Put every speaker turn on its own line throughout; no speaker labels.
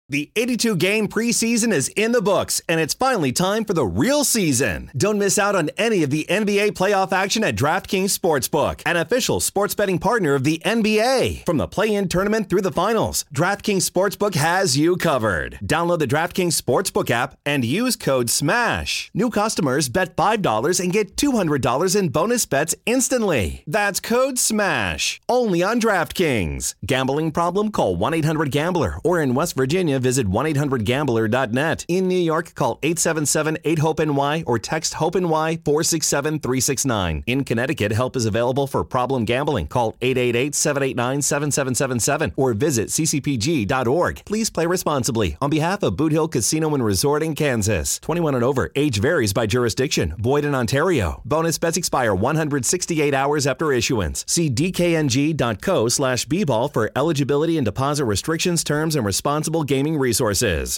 The 82-game preseason is in the books, and it's finally time for the real season. Don't miss out on any of the NBA playoff action at DraftKings Sportsbook, an official sports betting partner of the NBA. From the play-in tournament through the finals, DraftKings Sportsbook has you covered. Download the DraftKings Sportsbook app and use code SMASH. New customers bet $5 and get $200 in bonus bets instantly. That's code SMASH. Only on DraftKings. Gambling problem? Call 1-800-GAMBLER. Or in West Virginia, visit 1-800-GAMBLER.net. In New York, call 877-8-HOPE-NY or text HOPE-NY 467-369. In Connecticut, help is available for problem gambling. Call 888-789-7777 or visit ccpg.org. Please play responsibly. On behalf of Boot Hill Casino and Resort in Kansas. 21 and over. Age varies by jurisdiction. Void in Ontario. Bonus bets expire 168 hours after issuance. See dkng.co/bball for eligibility and deposit restrictions, terms, and responsible gaming resources.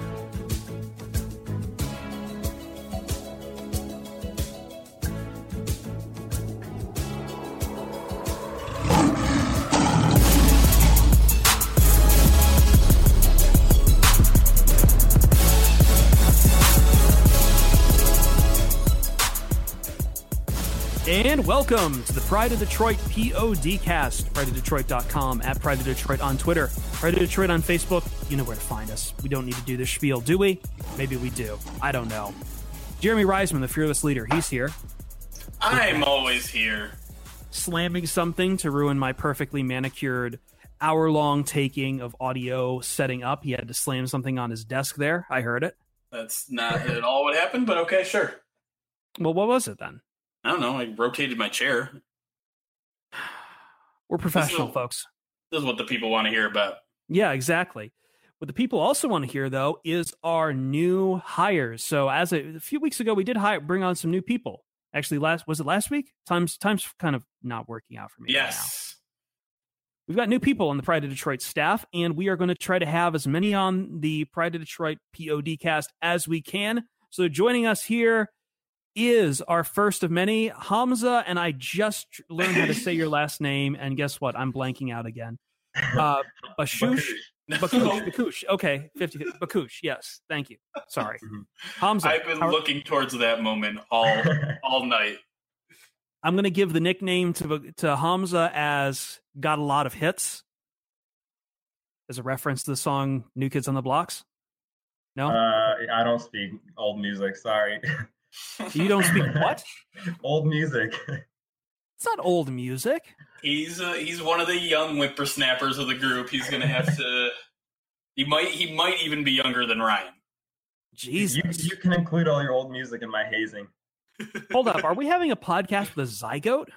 And welcome to the Pride of Detroit PODcast. PrideofDetroit.com, at Pride of Detroit on Twitter, Pride of Detroit on Facebook. You know where to find us. We don't need to do this spiel, do we? Maybe we do. I don't know. Jeremy Reisman, the fearless leader, he's here.
I'm always here.
Slamming something to ruin my perfectly manicured hour-long taking of audio setting up. He had to slam something on his desk there. I heard it.
That's not at all what happened, but okay, sure.
Well, what was it then?
I don't know. I rotated my chair.
We're professional, folks.
This is what the people want to hear about.
Yeah, exactly. What the people also want to hear, though, is our new hires. So as a few weeks ago, we did bring on some new people. Actually, was it last week? Time's kind of not working out for me.
Yes.
Right now. We've got new people on the Pride of Detroit staff, and we are going to try to have as many on the Pride of Detroit PODcast as we can. So joining us here is our first of many, Hamza, and I just learned how to say your last name, and guess what? I'm blanking out again. Bakush. Okay, 50. Bakush. Yes, thank you. Sorry, Hamza.
I've been looking towards that moment all night.
I'm going to give the nickname to Hamza as "Got a Lot of Hits," as a reference to the song "New Kids on the Blocks." No,
I don't speak old music. Sorry.
You don't speak what?
Old music.
It's not old music.
He's one of the young whippersnappers of the group. He's gonna have to. He might even be younger than Ryan.
Jesus.
You can include all your old music in my hazing.
Hold up. Are we having a podcast with a zygote?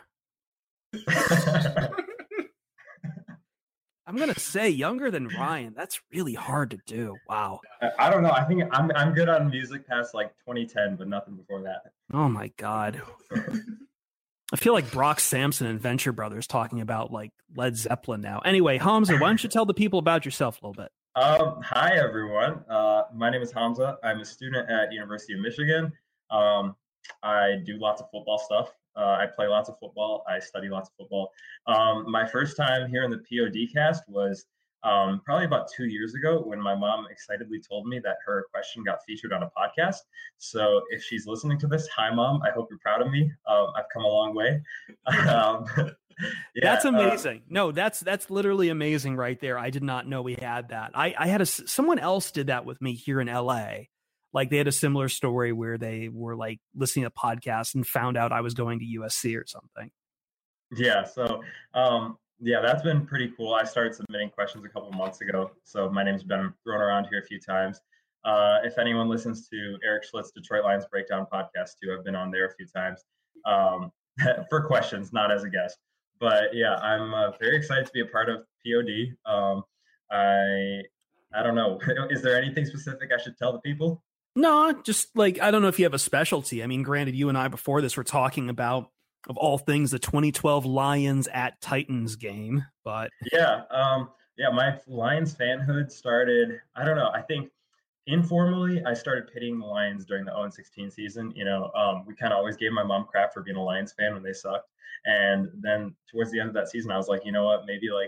I'm going to say younger than Ryan. That's really hard to do. Wow.
I don't know. I think I'm good on music past like 2010, but nothing before that.
Oh my God. I feel like Brock Sampson and Venture Brothers talking about like Led Zeppelin now. Anyway, Hamza, why don't you tell the people about yourself a little bit?
Hi, everyone. My name is Hamza. I'm a student at University of Michigan. I do lots of football stuff. I play lots of football. I study lots of football. My first time here in the PODcast was probably about 2 years ago when my mom excitedly told me that her question got featured on a podcast. So if she's listening to this, hi, Mom. I hope you're proud of me. I've come a long way. Yeah,
that's amazing. No, that's literally amazing right there. I did not know we had that. I had someone else did that with me here in LA. Like they had a similar story where they were like listening to podcasts and found out I was going to USC or something.
Yeah. So, that's been pretty cool. I started submitting questions a couple months ago. So my name's been thrown around here a few times. If anyone listens to Eric Schlitz, Detroit Lions Breakdown podcast too, I've been on there a few times for questions, not as a guest. But yeah, I'm very excited to be a part of POD. I don't know. Is there anything specific I should tell the people?
No, just like, I don't know if you have a specialty. I mean, granted, you and I before this were talking about, of all things, the 2012 Lions at Titans game, but
yeah, my Lions fanhood started, I don't know, I think informally I started pitting the Lions during the 0-16 season. We kind of always gave my mom crap for being a Lions fan when they sucked, and then towards the end of that season I was like, you know what, maybe like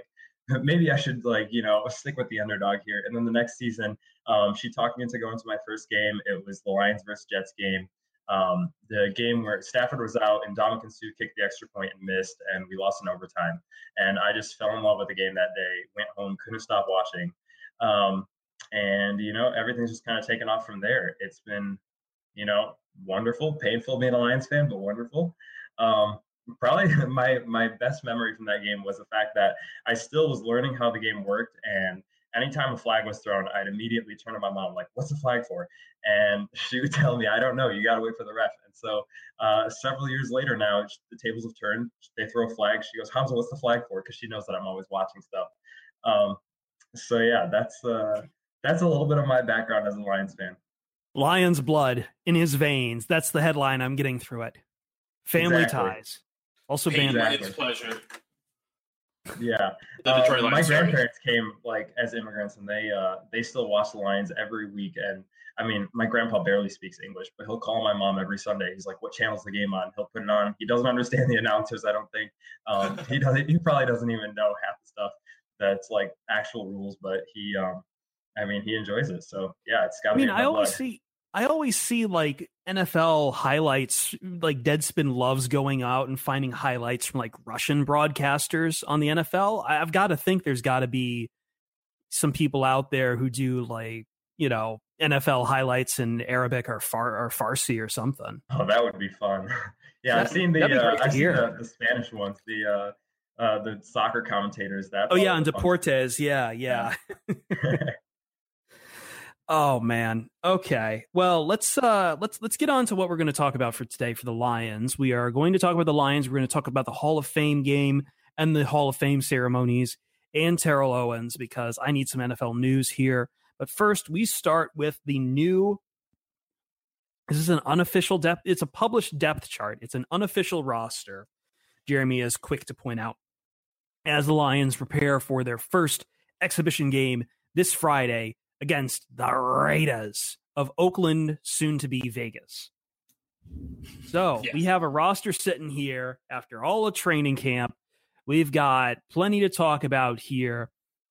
maybe I should stick with the underdog here. And then the next season, she talked me into going to my first game. It was the Lions versus Jets game. The game where Stafford was out and Ndamukong Suh kicked the extra point and missed, and we lost in overtime. And I just fell in love with the game that day, went home, couldn't stop watching. And everything's just kind of taken off from there. It's been, wonderful, painful being a Lions fan, but wonderful. Probably my best memory from that game was the fact that I still was learning how the game worked, and anytime a flag was thrown, I'd immediately turn to my mom like, "What's the flag for?" And she would tell me, "I don't know. You got to wait for the ref." And so several years later now, the tables have turned. They throw a flag. She goes, "Hamza, what's the flag for?" Because she knows that I'm always watching stuff. So yeah, that's a little bit of my background as a Lions fan.
Lions blood in his veins. That's the headline I'm getting through it. Family ties. Also banned.
It's pleasure.
Yeah.
The Detroit Lions,
my grandparents came as immigrants, and they still watch the Lions every week. And I mean, my grandpa barely speaks English, but he'll call my mom every Sunday. He's like, "What channel's the game on?" He'll put it on. He doesn't understand the announcers, I don't think. He probably doesn't even know half the stuff that's like actual rules, but he enjoys it. So yeah, it's got to be.
I always see like NFL highlights, like Deadspin loves going out and finding highlights from like Russian broadcasters on the NFL. I've got to think there's got to be some people out there who do like, NFL highlights in Arabic or Farsi or something.
Oh, that would be fun. Yeah, I've seen the Spanish ones, the soccer commentators.
And Deportes. Yeah. Oh man. Okay. Well, let's get on to what we're going to talk about for today for the Lions. We are going to talk about the Lions. We're going to talk about the Hall of Fame game and the Hall of Fame ceremonies and Terrell Owens, because I need some NFL news here. But first, we start with the new. This is an unofficial depth. It's a published depth chart. It's an unofficial roster. Jeremy is quick to point out as the Lions prepare for their first exhibition game this Friday against the Raiders of Oakland, soon to be Vegas. So we have a roster sitting here after all of training camp. We've got plenty to talk about here.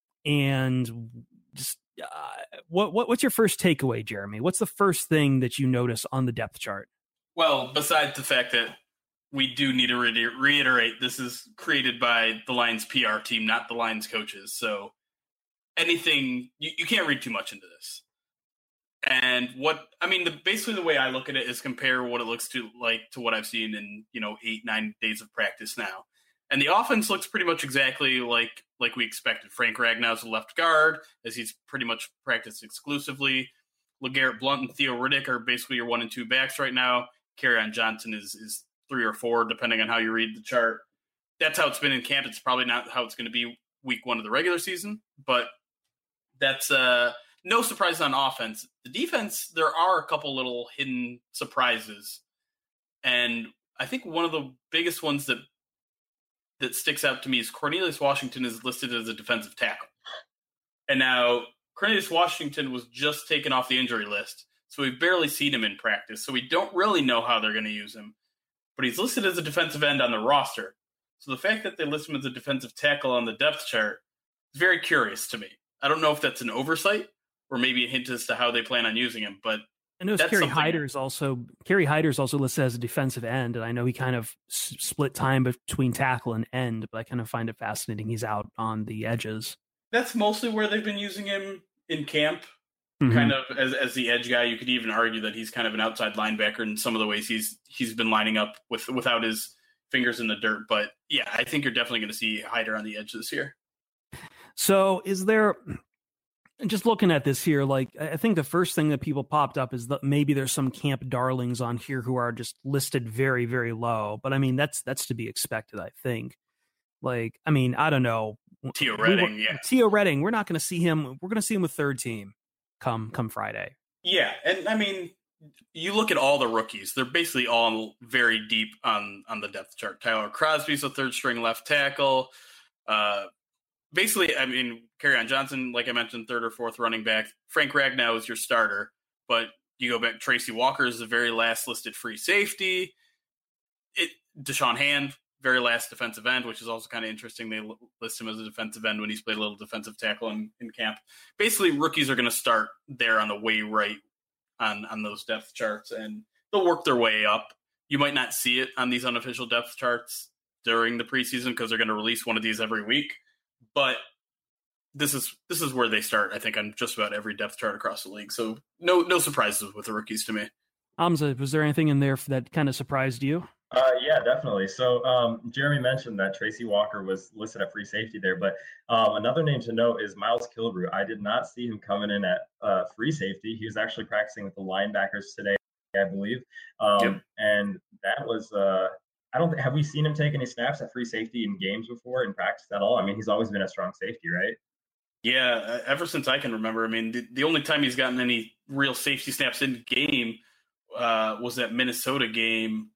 And just what's your first takeaway, Jeremy? What's the first thing that you notice on the depth chart?
Well, besides the fact that we do need to reiterate, this is created by the Lions PR team, not the Lions coaches. So anything, you can't read too much into this. And basically the way I look at it is compare what it looks to what I've seen in 8-9 days of practice now. And the offense looks pretty much exactly like we expected. Frank Ragnow's the left guard, as he's pretty much practiced exclusively. LeGarrette Blount and Theo Riddick are basically your 1 and 2 backs right now. Kerryon Johnson is 3 or 4, depending on how you read the chart. That's how it's been in camp. It's probably not how it's going to be week 1 of the regular season, but that's no surprise on offense. The defense, there are a couple little hidden surprises. And I think one of the biggest ones that sticks out to me is Cornelius Washington is listed as a defensive tackle. And now Cornelius Washington was just taken off the injury list, so we've barely seen him in practice. So we don't really know how they're going to use him. But he's listed as a defensive end on the roster. So the fact that they list him as a defensive tackle on the depth chart is very curious to me. I don't know if that's an oversight or maybe a hint as to how they plan on using him, but
I know Kerry Hyder's also listed as a defensive end, and I know he kind of split time between tackle and end, but I kind of find it fascinating he's out on the edges.
That's mostly where they've been using him in camp, kind of as the edge guy. You could even argue that he's kind of an outside linebacker in some of the ways he's been lining up without his fingers in the dirt. But yeah, I think you're definitely going to see Hyder on the edge this year.
So is there, just looking at this here, like I think the first thing that people popped up is that maybe there's some camp darlings on here who are just listed very, very low. But I mean, that's to be expected, I think. Like, I mean, I don't know.
Theo Redding, yeah.
Theo Redding, we're not going to see him. We're going to see him with third team come Friday.
Yeah, and I mean, you look at all the rookies; they're basically all very deep on the depth chart. Tyler Crosby's a third string left tackle. Basically, I mean, Kerryon Johnson, like I mentioned, third or fourth running back. Frank Ragnow is your starter, but you go back. Tracy Walker is the very last listed free safety. Deshaun Hand, very last defensive end, which is also kind of interesting. They list him as a defensive end when he's played a little defensive tackle in camp. Basically, rookies are going to start there on the way right on those depth charts, and they'll work their way up. You might not see it on these unofficial depth charts during the preseason because they're going to release one of these every week, but this is where they start, I think, on just about every depth chart across the league. So no surprises with the rookies to me.
Hamza, was there anything in there that kind of surprised you?
Yeah, definitely. So Jeremy mentioned that Tracy Walker was listed at free safety there, but another name to note is Miles Killebrew. I did not see him coming in at free safety. He was actually practicing with the linebackers today, I believe.
Yep.
And that was have we seen him take any snaps at free safety in games before in practice at all? I mean, he's always been a strong safety, right?
Yeah, ever since I can remember. I mean, the only time he's gotten any real safety snaps in game was that Minnesota game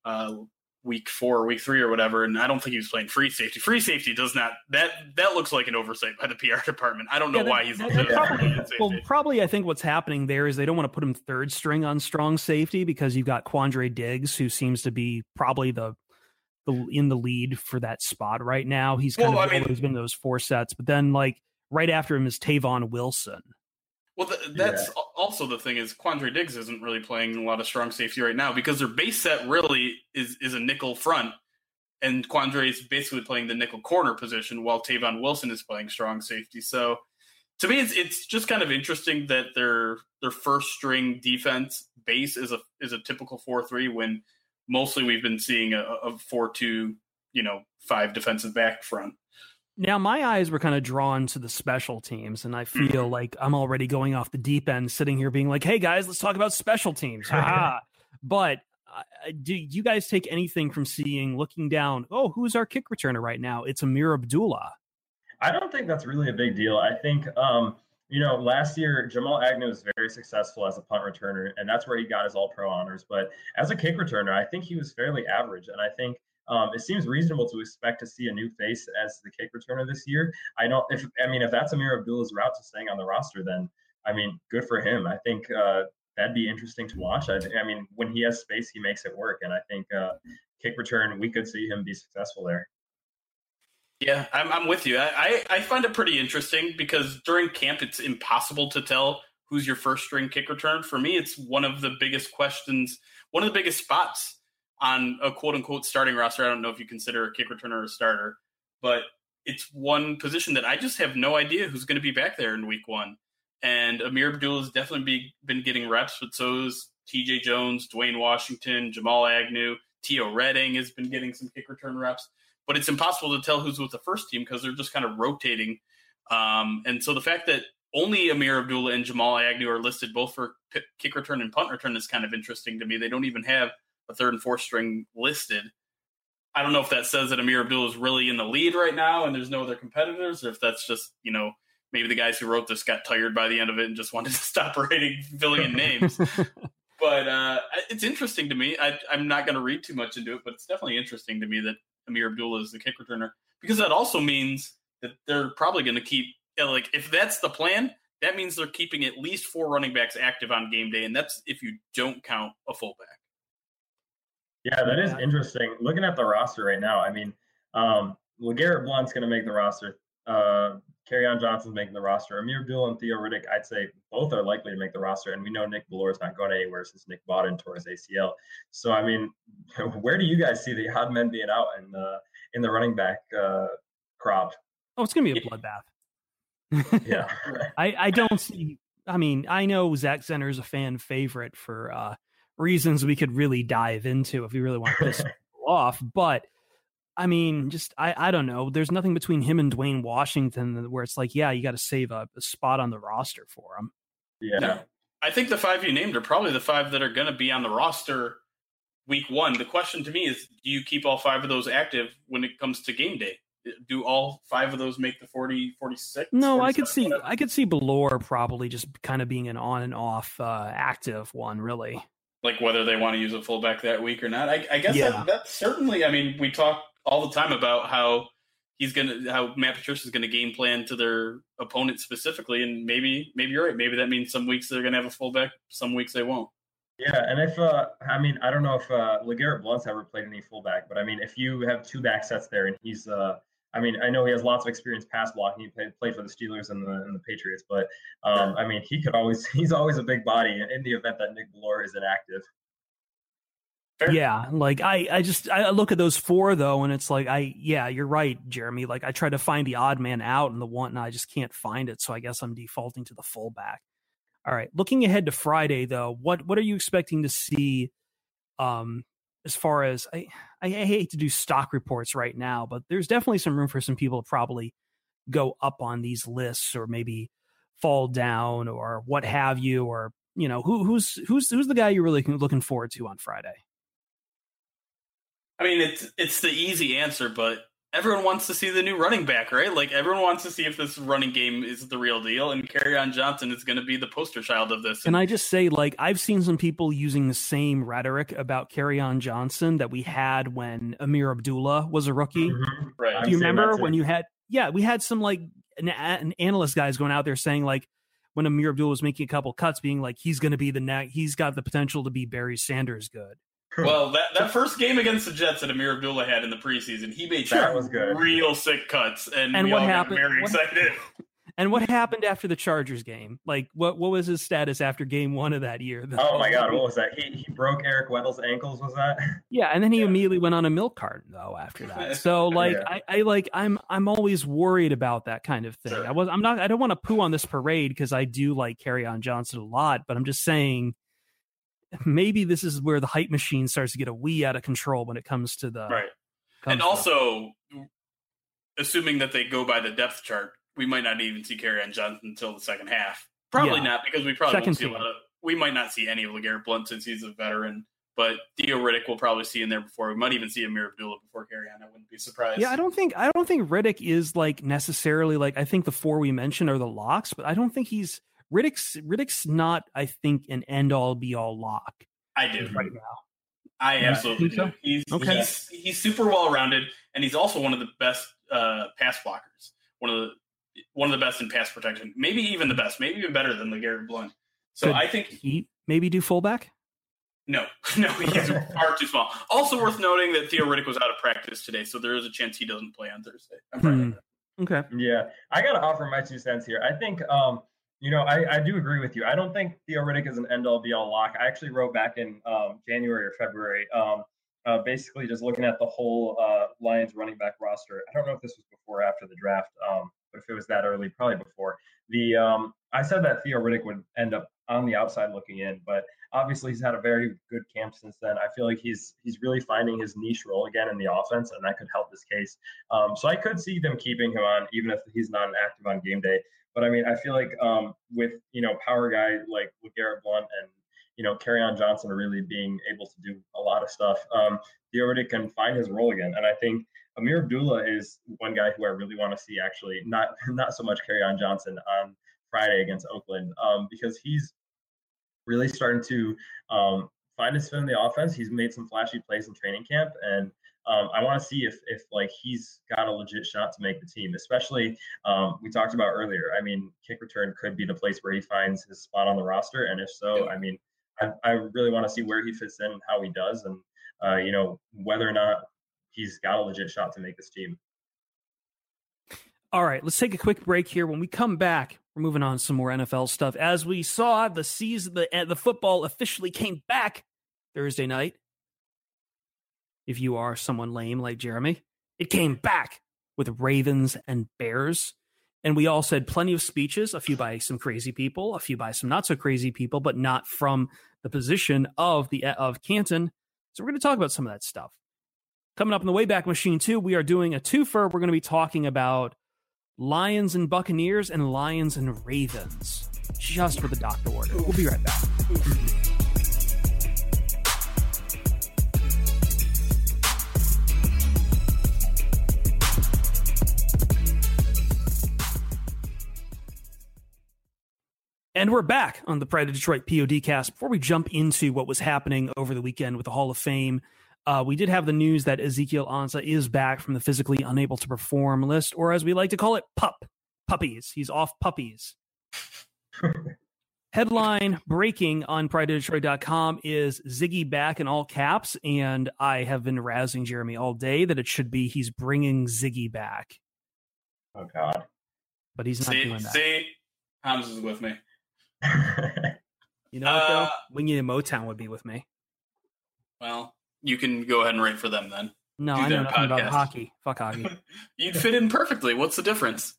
week 4 or week 3 or whatever, and I don't think he was playing free safety. Free safety does not that looks like an oversight by the PR department. I don't know why he's
probably I think what's happening there is they don't want to put him third string on strong safety because you've got Quandre Diggs, who seems to be probably the in the lead for that spot right now. He's always been those 4 sets, but then like right after him is Tavon Wilson.
Well, that's also the thing is Quandre Diggs isn't really playing a lot of strong safety right now because their base set really is a nickel front, and Quandre is basically playing the nickel corner position while Tavon Wilson is playing strong safety. So to me, it's just kind of interesting that their first string defense base is a typical 4-3 when mostly we've been seeing a 4-2, 5 defensive back front.
Now, my eyes were kind of drawn to the special teams, and I feel like I'm already going off the deep end, sitting here being like, hey, guys, let's talk about special teams. But do you guys take anything from looking down, who's our kick returner right now? It's Ameer Abdullah.
I don't think that's really a big deal. I think, last year, Jamal Agnew was very successful as a punt returner, and that's where he got his All-Pro honors. But as a kick returner, I think he was fairly average, and I think it seems reasonable to expect to see a new face as the kick returner this year. If that's Ameer Abdullah's route to staying on the roster, then good for him. I think that'd be interesting to watch. I mean, when he has space, he makes it work, and I think kick return, we could see him be successful there.
Yeah, I'm with you. I find it pretty interesting because during camp, it's impossible to tell who's your first string kick return. For me, it's one of the biggest questions, one of the biggest spots on a quote-unquote starting roster. I don't know if you consider a kick returner a starter, but it's one position that I just have no idea who's going to be back there in week 1. And Ameer Abdullah has definitely been getting reps, but so is TJ Jones, Dwayne Washington, Jamal Agnew, Tio Redding has been getting some kick return reps. But it's impossible to tell who's with the first team because they're just kind of rotating. And so the fact that only Ameer Abdullah and Jamal Agnew are listed both for kick return and punt return is kind of interesting to me. They don't even have a third and fourth string listed. I don't know if that says that Ameer Abdullah is really in the lead right now and there's no other competitors, or if that's just, maybe the guys who wrote this got tired by the end of it and just wanted to stop filling in names. But it's interesting to me. I'm not going to read too much into it, but it's definitely interesting to me that Ameer Abdullah is the kick returner, because that also means that they're probably going to keep, if that's the plan, that means they're keeping at least 4 running backs active on game day, and that's if you don't count a fullback.
Yeah, that is interesting. Looking at the roster right now, LeGarrette Blount's going to make the roster. Kerryon Johnson's making the roster. Ameer Abdullah and Theo Riddick, I'd say both are likely to make the roster. And we know Nick Bellore is not going anywhere since Nick Bawden tore his ACL. So, where do you guys see the odd men being out in the running back crop?
Oh, it's going to be a bloodbath.
Yeah.
I don't see. I know Zach Zenner is a fan favorite for reasons we could really dive into if we really want to piss people off. But I don't know. There's nothing between him and Dwayne Washington where it's like, yeah, you got to save a spot on the roster for him.
Yeah.
No, I think the 5 you named are probably the 5 that are going to be on the roster week 1. The question to me is, do you keep all 5 of those active when it comes to game day? Do all 5 of those make the 40, 46?
No, I could see Bellore probably just kind of being an on and off active one, really.
Like whether they want to use a fullback that week or not. I guess that's certainly, we talk all the time about how Matt Patricia is going to game plan to their opponent specifically. And maybe you're right. Maybe that means some weeks they're going to have a fullback, some weeks they won't.
Yeah, and if I don't know if LeGarrette Blount's ever played any fullback, but I mean, if you have two back sets there, and he's, I know he has lots of experience pass blocking. He played for the Steelers and the Patriots, but I mean, he's always a big body in the event that Nick Bellore is inactive.
Yeah, like I look at those four though, and it's like you're right, Jeremy. Like I try to find the odd man out and the one, and I just can't find it. So I guess I'm defaulting to the fullback. All right, looking ahead to Friday though, what are you expecting to see? As far as I hate to do stock reports right now, but there's definitely some room for some people to probably go up on these lists or maybe fall down or what have you, or who's the guy you're really looking forward to on Friday?
I mean, it's the easy answer, but everyone wants to see the new running back, right? Like everyone wants to see if this running game is the real deal, and Kerryon Johnson is going to be the poster child of this.
Can I just say, like, I've seen some people using the same rhetoric about Kerryon Johnson that we had when Amir Abdullah was a rookie.
Mm-hmm.
Right?
Do you remember when you had? Yeah, we had some like an analyst guys going out there saying like when Amir Abdullah was making a couple cuts, being like he's going to be he's got the potential to be Barry Sanders good.
Well, that first game against the Jets that Amir Abdullah had in the preseason, he made real sick cuts, and we all got very excited.
And what happened after the Chargers game? Like, what was his status after game one of that year?
Oh my God, what was that? He broke Eric Weddle's ankles. Was that?
Yeah, and then he immediately went on a milk carton though after that. So like, I'm always worried about that kind of thing.
Sure.
I don't want to poo on this parade because I do like Kerryon Johnson a lot, but I'm just saying. Maybe this is where the hype machine starts to get a wee out of control when it comes to the
right. And also, assuming that they go by the depth chart, we might not even see Kerryon Johnson until the second half. Probably not, because we probably won't see we might not see any of LeGarrette Blount since he's a veteran. But Theo Riddick will probably see in there before. We might even see Amir Abdullah before Kerryon. I wouldn't be surprised.
Yeah, I don't think Riddick is like necessarily like I think the four we mentioned are the locks, but I don't think Riddick's not, I think, an end-all, be-all lock.
I do.
Right now.
I absolutely do. He's super well-rounded, and he's also one of the best pass blockers. One of the best in pass protection. Maybe even the best. Maybe even better than LeGarrette Blount. So I think
he maybe do fullback?
No, he's far too small. Also worth noting that Theo Riddick was out of practice today, so there is a chance he doesn't play on Thursday.
Okay.
Yeah, I got to offer my 2 cents here. I think I do agree with you. I don't think Theo Riddick is an end-all, be-all lock. I actually wrote back in January or February, basically just looking at the whole Lions running back roster. I don't know if this was before or after the draft, but if it was that early, probably before. I said that Theo Riddick would end up on the outside looking in, but obviously he's had a very good camp since then. I feel like he's really finding his niche role again in the offense, and that could help this case. So I could see them keeping him on, even if he's not active on game day. But I mean, I feel like with power guy like LeGarrette Blount and Kerryon Johnson really being able to do a lot of stuff, Theo Riddick can find his role again. And I think Amir Abdullah is one guy who I really want to see, actually, not so much Kerryon Johnson on Friday against Oakland, because he's really starting to find his fit in the offense. He's made some flashy plays in training camp, and I want to see if like he's got a legit shot to make the team, especially we talked about earlier. I mean, kick return could be the place where he finds his spot on the roster. And if so, I mean, I really want to see where he fits in and how he does, and whether or not he's got a legit shot to make this team.
All right, let's take a quick break here. When we come back, we're moving on to some more NFL stuff. As we saw, the season, the football officially came back Thursday night. If you are someone lame like Jeremy, it came back with Ravens and Bears. And we all said plenty of speeches, a few by some crazy people, a few by some not so crazy people, but not from the position of Canton. So we're going to talk about some of that stuff. Coming up in the Wayback Machine 2, we are doing a twofer. We're going to be talking about Lions and Buccaneers and Lions and Ravens, just for the doctor order. We'll be right back. And we're back on the Pride of Detroit PODcast. Before we jump into what was happening over the weekend with the Hall of Fame, we did have the news that Ezekiel Ansah is back from the physically unable to perform list, or as we like to call it, puppies. He's off puppies. Headline breaking on PrideOfDetroit.com is Ziggy back in all caps, and I have been razzing Jeremy all day that it should be he's bringing Ziggy back.
Oh, God.
But he's not doing that.
See, Hans is with me.
You know what, though? Wingy and Motown would be with me.
Well, you can go ahead and write for them then.
No, I know nothing about hockey. Fuck hockey.
You'd fit in perfectly. What's the difference?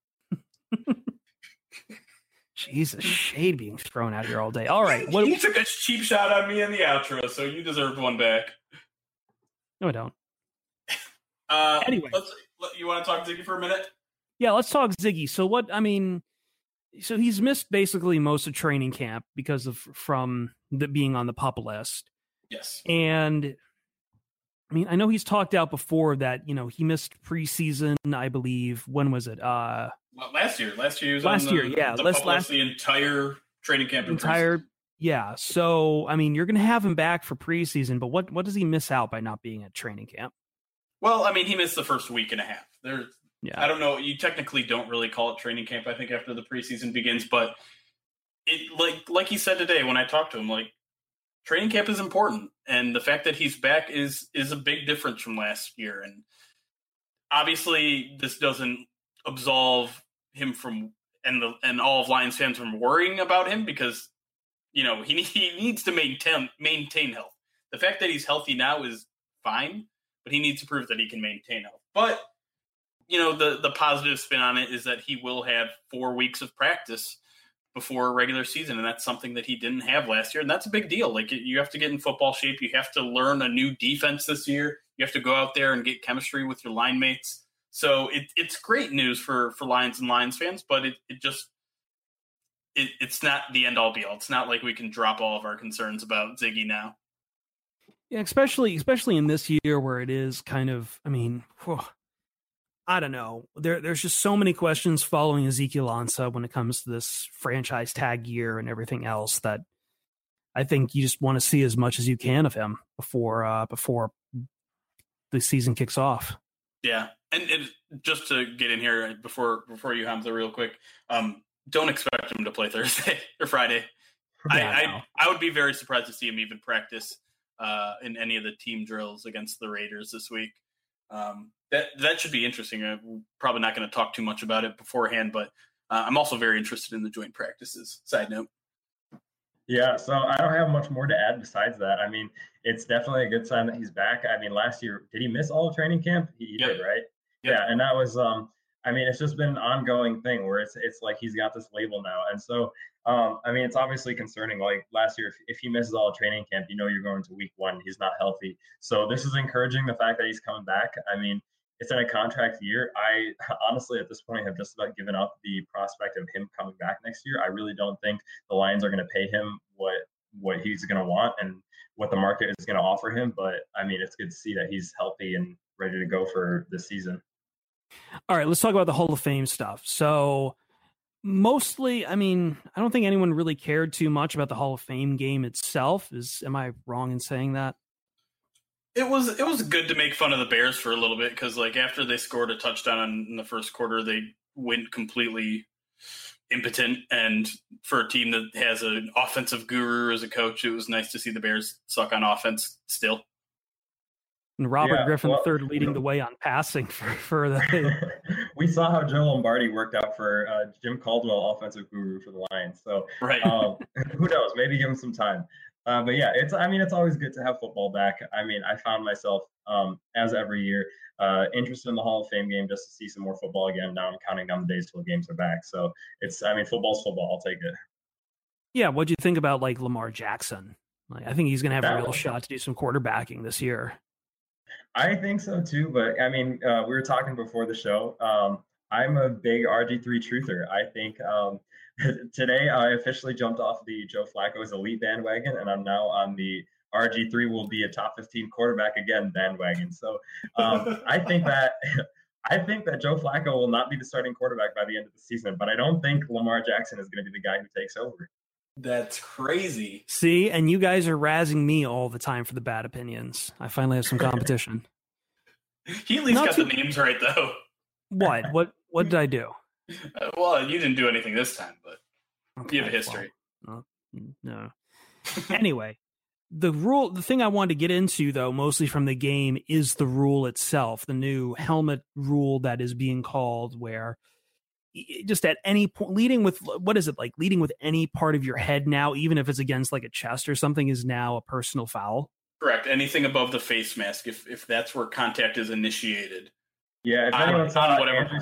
Jesus, shade being thrown out here all day. All right.
You took a cheap shot on me in the outro, so you deserved one back.
No, I don't. Anyway.
You want to talk Ziggy for a minute?
Yeah, let's talk Ziggy. So he's missed basically most of training camp because of being on the PUP list.
Yes.
And I mean, I know he's talked out before that, he missed preseason, I believe. When was it?
Last year. Last year he was the entire training camp.
Yeah. So, I mean, you're going to have him back for preseason, but what does he miss out by not being at training camp?
Well, I mean, he missed the first week and a half.
Yeah.
I don't know. You technically don't really call it training camp, I think, after the preseason begins. But it like he said today when I talked to him, like, training camp is important. And the fact that he's back is a big difference from last year. And obviously, this doesn't absolve him from and all of Lions fans from worrying about him because, he needs to maintain health. The fact that he's healthy now is fine, but he needs to prove that he can maintain health. But the positive spin on it is that he will have 4 weeks of practice before a regular season, and that's something that he didn't have last year, and that's a big deal. Like, you have to get in football shape. You have to learn a new defense this year. You have to go out there and get chemistry with your line mates. So it's great news for Lions and Lions fans, but it's not the end-all be-all. It's not like we can drop all of our concerns about Ziggy now.
Yeah, especially in this year where it is kind of, I mean, I don't know. There's just so many questions following Ezekiel Ansah when it comes to this franchise tag year and everything else that I think you just want to see as much as you can of him before the season kicks off.
Yeah, and just to get in here before you, Hamza, real quick, don't expect him to play Thursday or Friday. Yeah, I would be very surprised to see him even practice in any of the team drills against the Raiders this week. That should be interesting. We're probably not going to talk too much about it beforehand, but I'm also very interested in the joint practices. Side note.
Yeah, so I don't have much more to add besides that. I mean, it's definitely a good sign that he's back. I mean, last year, did he miss all of training camp? He did, right? Yep. Yeah, and that was, I mean, it's just been an ongoing thing where it's like he's got this label now. And so, I mean, it's obviously concerning. Like last year, if he misses all of training camp, you're going to week 1. He's not healthy. So this is encouraging, the fact that he's coming back. I mean, it's in a contract year. I honestly, at this point, have just about given up the prospect of him coming back next year. I really don't think the Lions are going to pay him what he's going to want and what the market is going to offer him. But, I mean, it's good to see that he's healthy and ready to go for this season.
All right, let's talk about the Hall of Fame stuff. So mostly, I mean, I don't think anyone really cared too much about the Hall of Fame game itself. Am I wrong in saying that?
It was good to make fun of the Bears for a little bit because, like, after they scored a touchdown in the first quarter, they went completely impotent. And for a team that has an offensive guru as a coach, it was nice to see the Bears suck on offense still.
And Robert Griffin III leading the way on passing for the.
We saw how Joe Lombardi worked out for Jim Caldwell, offensive guru for the Lions. So
right.
Who knows? Maybe give him some time. But yeah, it's always good to have football back. I mean, I found myself, as every year, interested in the Hall of Fame game just to see some more football again. Now I'm counting down the days till the games are back. So football's football. I'll take it.
Yeah. What'd you think about like Lamar Jackson? Like, I think he's going to have a real shot to do some quarterbacking this year.
I think so too. But I mean, we were talking before the show. I'm a big RG3 truther. I think, today, I officially jumped off the Joe Flacco's elite bandwagon, and I'm now on the RG3 will be a top 15 quarterback again bandwagon. So I think that Joe Flacco will not be the starting quarterback by the end of the season, but I don't think Lamar Jackson is going to be the guy who takes over.
That's crazy.
See, and you guys are razzing me all the time for the bad opinions. I finally have some competition.
He at least got the names right, though.
What did I do?
Well, you didn't do anything this time, but you have a history.
No. Anyway, the thing I wanted to get into, though, mostly from the game, is the rule itself, the new helmet rule that is being called, where just at any point, leading with any part of your head now, even if it's against like a chest or something, is now a personal foul.
Correct. Anything above the face mask, if that's where contact is initiated.
Yeah, if anyone saw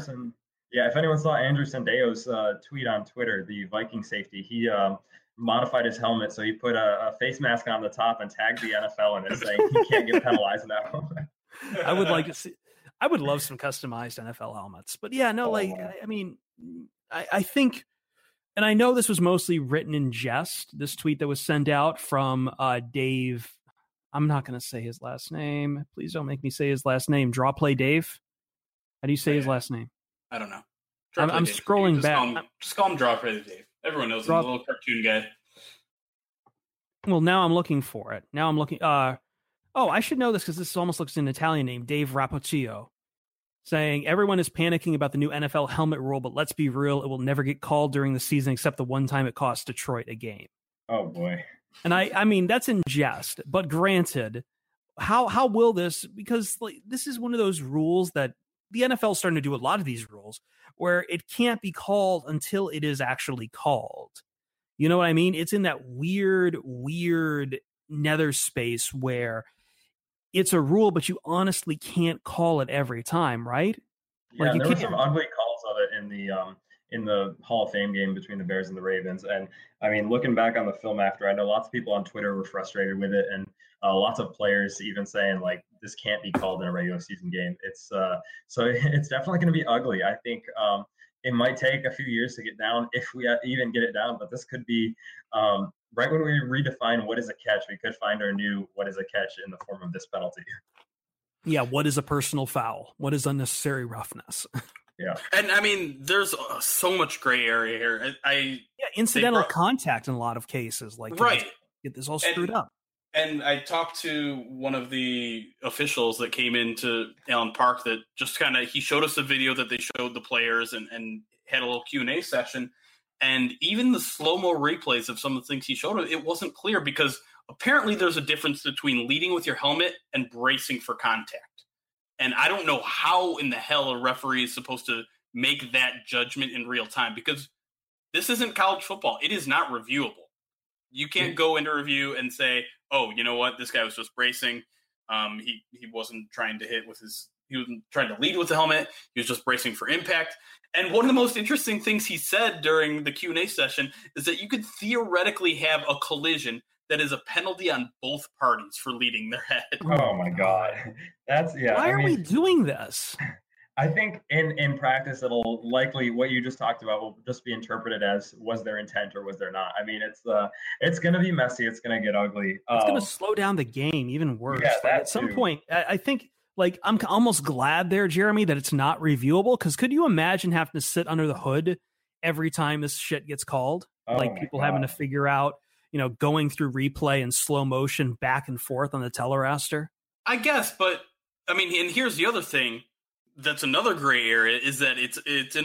Andrew Sendejo's tweet on Twitter, the Viking safety, he modified his helmet, so he put a face mask on the top and tagged the NFL in it, saying he can't get penalized now.
I would like to see. I would love some customized NFL helmets, but yeah, no, I mean, I think, and I know this was mostly written in jest. This tweet that was sent out from Dave. I'm not going to say his last name. Please don't make me say his last name. Draw Play Dave. How do you say his last name?
I don't know.
I'm scrolling back.
Just call him Draw Play Dave. Everyone knows him, the little cartoon guy.
Well, now I'm looking for it. Now I'm looking. I should know this because this almost looks like an Italian name. Dave Rapocchio, saying everyone is panicking about the new NFL helmet rule, but let's be real, it will never get called during the season except the one time it cost Detroit a game.
Oh boy.
And I mean, that's in jest, but granted, how will this, because like this is one of those rules that the NFL is starting to do a lot of these rules where it can't be called until it is actually called. You know what I mean? It's in that weird nether space where it's a rule, but you honestly can't call it every time, right?
Yeah, there were some ugly calls of it in the Hall of Fame game between the Bears and the Ravens. And I mean, looking back on the film after, I know lots of people on Twitter were frustrated with it, and lots of players even saying like this can't be called in a regular season game. It's so it's definitely going to be ugly. I think it might take a few years to get down, if we even get it down, but this could be right when we redefine what is a catch, we could find our new what is a catch in the form of this penalty.
Yeah, what is a personal foul? What is unnecessary roughness?
Yeah.
And I mean, there's so much gray area here.
Incidental contact in a lot of cases. Like,
right.
Get this all screwed up.
And I talked to one of the officials that came into Allen Park that just he showed us a video that they showed the players and had a little Q&A session. And even the slow-mo replays of some of the things he showed us, it wasn't clear because apparently there's a difference between leading with your helmet and bracing for contact. And I don't know how in the hell a referee is supposed to make that judgment in real time because this isn't college football. It is not reviewable. You can't go into review and say, oh, you know what? This guy was just bracing. He wasn't trying to he wasn't trying to lead with the helmet. He was just bracing for impact. And one of the most interesting things he said during the Q&A session is that you could theoretically have a collision that is a penalty on both parties for leading their head.
Oh my God.
Why are we doing this?
I think in practice, it'll likely, what you just talked about will just be interpreted as, was there intent or was there not? I mean, it's going to be messy. It's going to get ugly.
It's going to slow down the game even worse.
Yeah,
at some point, I think, like, I'm almost glad there, Jeremy, that it's not reviewable. Because could you imagine having to sit under the hood every time this shit gets called? People having to figure out, going through replay and slow motion back and forth on the teleraster.
I guess, but I mean, and here's the other thing. That's another gray area is that it's an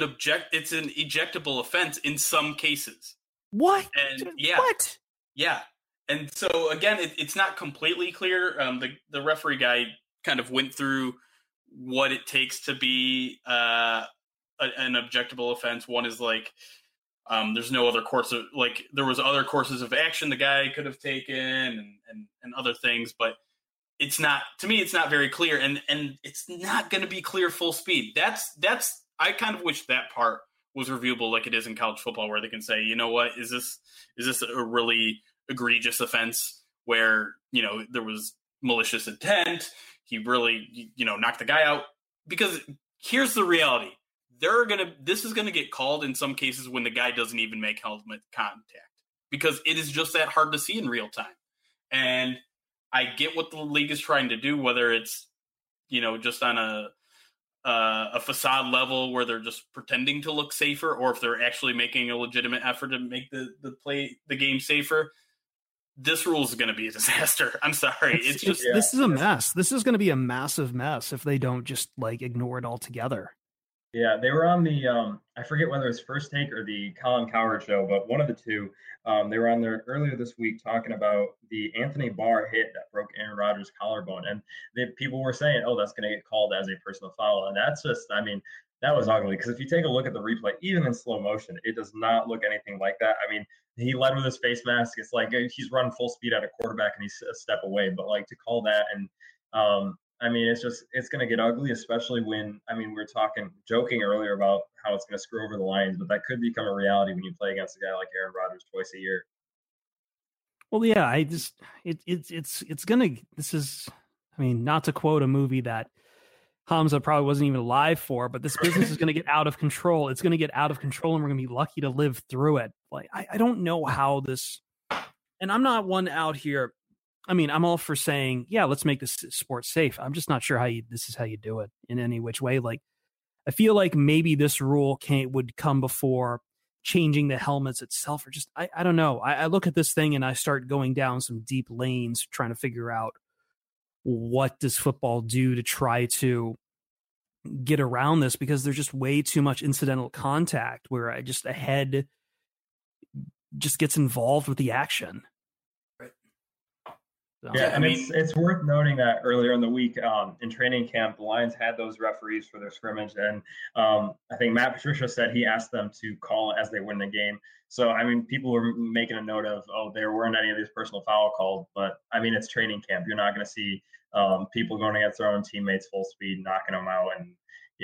ejectable offense in some cases.
What?
And yeah.
What?
Yeah. And so again, it's not completely clear. The referee guy kind of went through what it takes to be an objectable offense. One is like there's no other course of, like, there was other courses of action the guy could have taken and other things, but it's not, to me, it's not very clear, and it's not going to be clear full speed. That's I kind of wish that part was reviewable like it is in college football, where they can say, you know what, is this a really egregious offense where, there was malicious intent, he really, knocked the guy out? Because here's the reality. This is going to get called in some cases when the guy doesn't even make helmet contact, because it is just that hard to see in real time. And I get what the league is trying to do, whether it's, just on a facade level where they're just pretending to look safer, or if they're actually making a legitimate effort to make the game safer. This rule is going to be a disaster. I'm sorry.
This is a mess. This is going to be a massive mess if they don't just ignore it altogether.
Yeah, they were on the I forget whether it's First Take or the Colin Cowherd show, but one of the two. They were on there earlier this week talking about the Anthony Barr hit that broke Aaron Rodgers' collarbone, and people were saying, "Oh, that's going to get called as a personal foul," and that's just, I mean, that was ugly because if you take a look at the replay, even in slow motion, it does not look anything like that. I mean, he led with his face mask. It's like he's running full speed at a quarterback and he's a step away, but like to call that and I mean, it's going to get ugly, especially when, I mean, we were joking earlier about how it's going to screw over the Lions, but that could become a reality when you play against a guy like Aaron Rodgers twice a year.
Well, yeah, it's gonna. This is, I mean, not to quote a movie that Hamza probably wasn't even alive for, but this business is going to get out of control. It's going to get out of control, and we're going to be lucky to live through it. Like, I don't know how this, and I'm not one out here. I mean, I'm all for saying, yeah, let's make this sport safe. I'm just not sure this is how you do it in any which way. Like, I feel like maybe this rule would come before changing the helmets itself, or just, I don't know. I look at this thing and I start going down some deep lanes trying to figure out what does football do to try to get around this, because there's just way too much incidental contact where a head just gets involved with the action.
Yeah, I mean, it's worth noting that earlier in the week in training camp, the Lions had those referees for their scrimmage, and I think Matt Patricia said he asked them to call it as they win the game. So, I mean, people were making a note of, oh, there weren't any of these personal foul calls, but I mean, it's training camp. You're not going to see people going against their own teammates full speed, knocking them out, and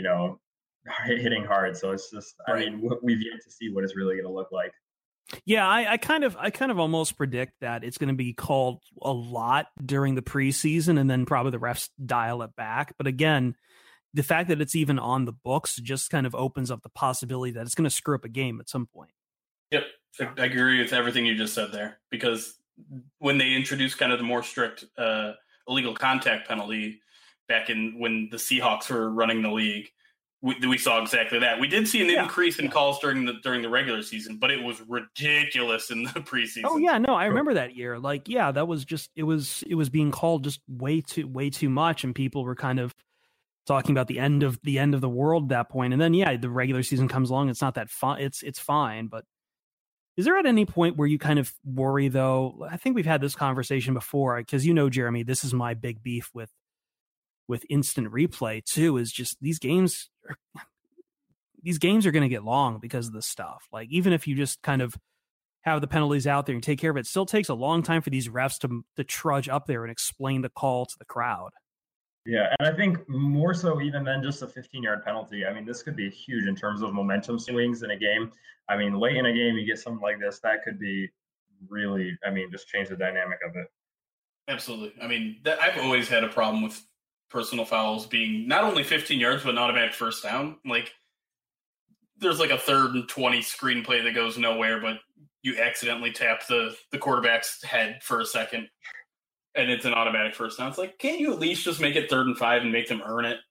hitting hard. So it's just, I mean, we've yet to see what it's really going to look like.
Yeah, I kind of almost predict that it's going to be called a lot during the preseason, and then probably the refs dial it back. But again, the fact that it's even on the books just kind of opens up the possibility that it's going to screw up a game at some point.
Yep, I agree with everything you just said there, because when they introduced kind of the more strict illegal contact penalty back in when the Seahawks were running the league, we saw exactly that. We did see an increase in calls during the regular season, but it was ridiculous in the preseason.
Oh yeah, no, I remember that year. Like, yeah, that was just it was being called just way too much, and people were kind of talking about the end of the world at that point. And then yeah, the regular season comes along. It's not that fun. It's fine, but is there at any point where you kind of worry though? I think we've had this conversation before, because Jeremy, this is my big beef with instant replay too, is just these games are going to get long because of this stuff. Like, even if you just kind of have the penalties out there and take care of it, it still takes a long time for these refs to trudge up there and explain the call to the crowd.
Yeah, and I think more so even than just a 15-yard penalty. I mean, this could be huge in terms of momentum swings in a game. I mean, late in a game, you get something like this, that could be really, I mean, just change the dynamic of it.
Absolutely. I mean, I've always had a problem with personal fouls being not only 15 yards, but an automatic first down. Like, there's like a 3rd and 20 screenplay that goes nowhere, but you accidentally tap the quarterback's head for a second, and it's an automatic first down. It's like, can't you at least just make it 3rd and 5 and make them earn it?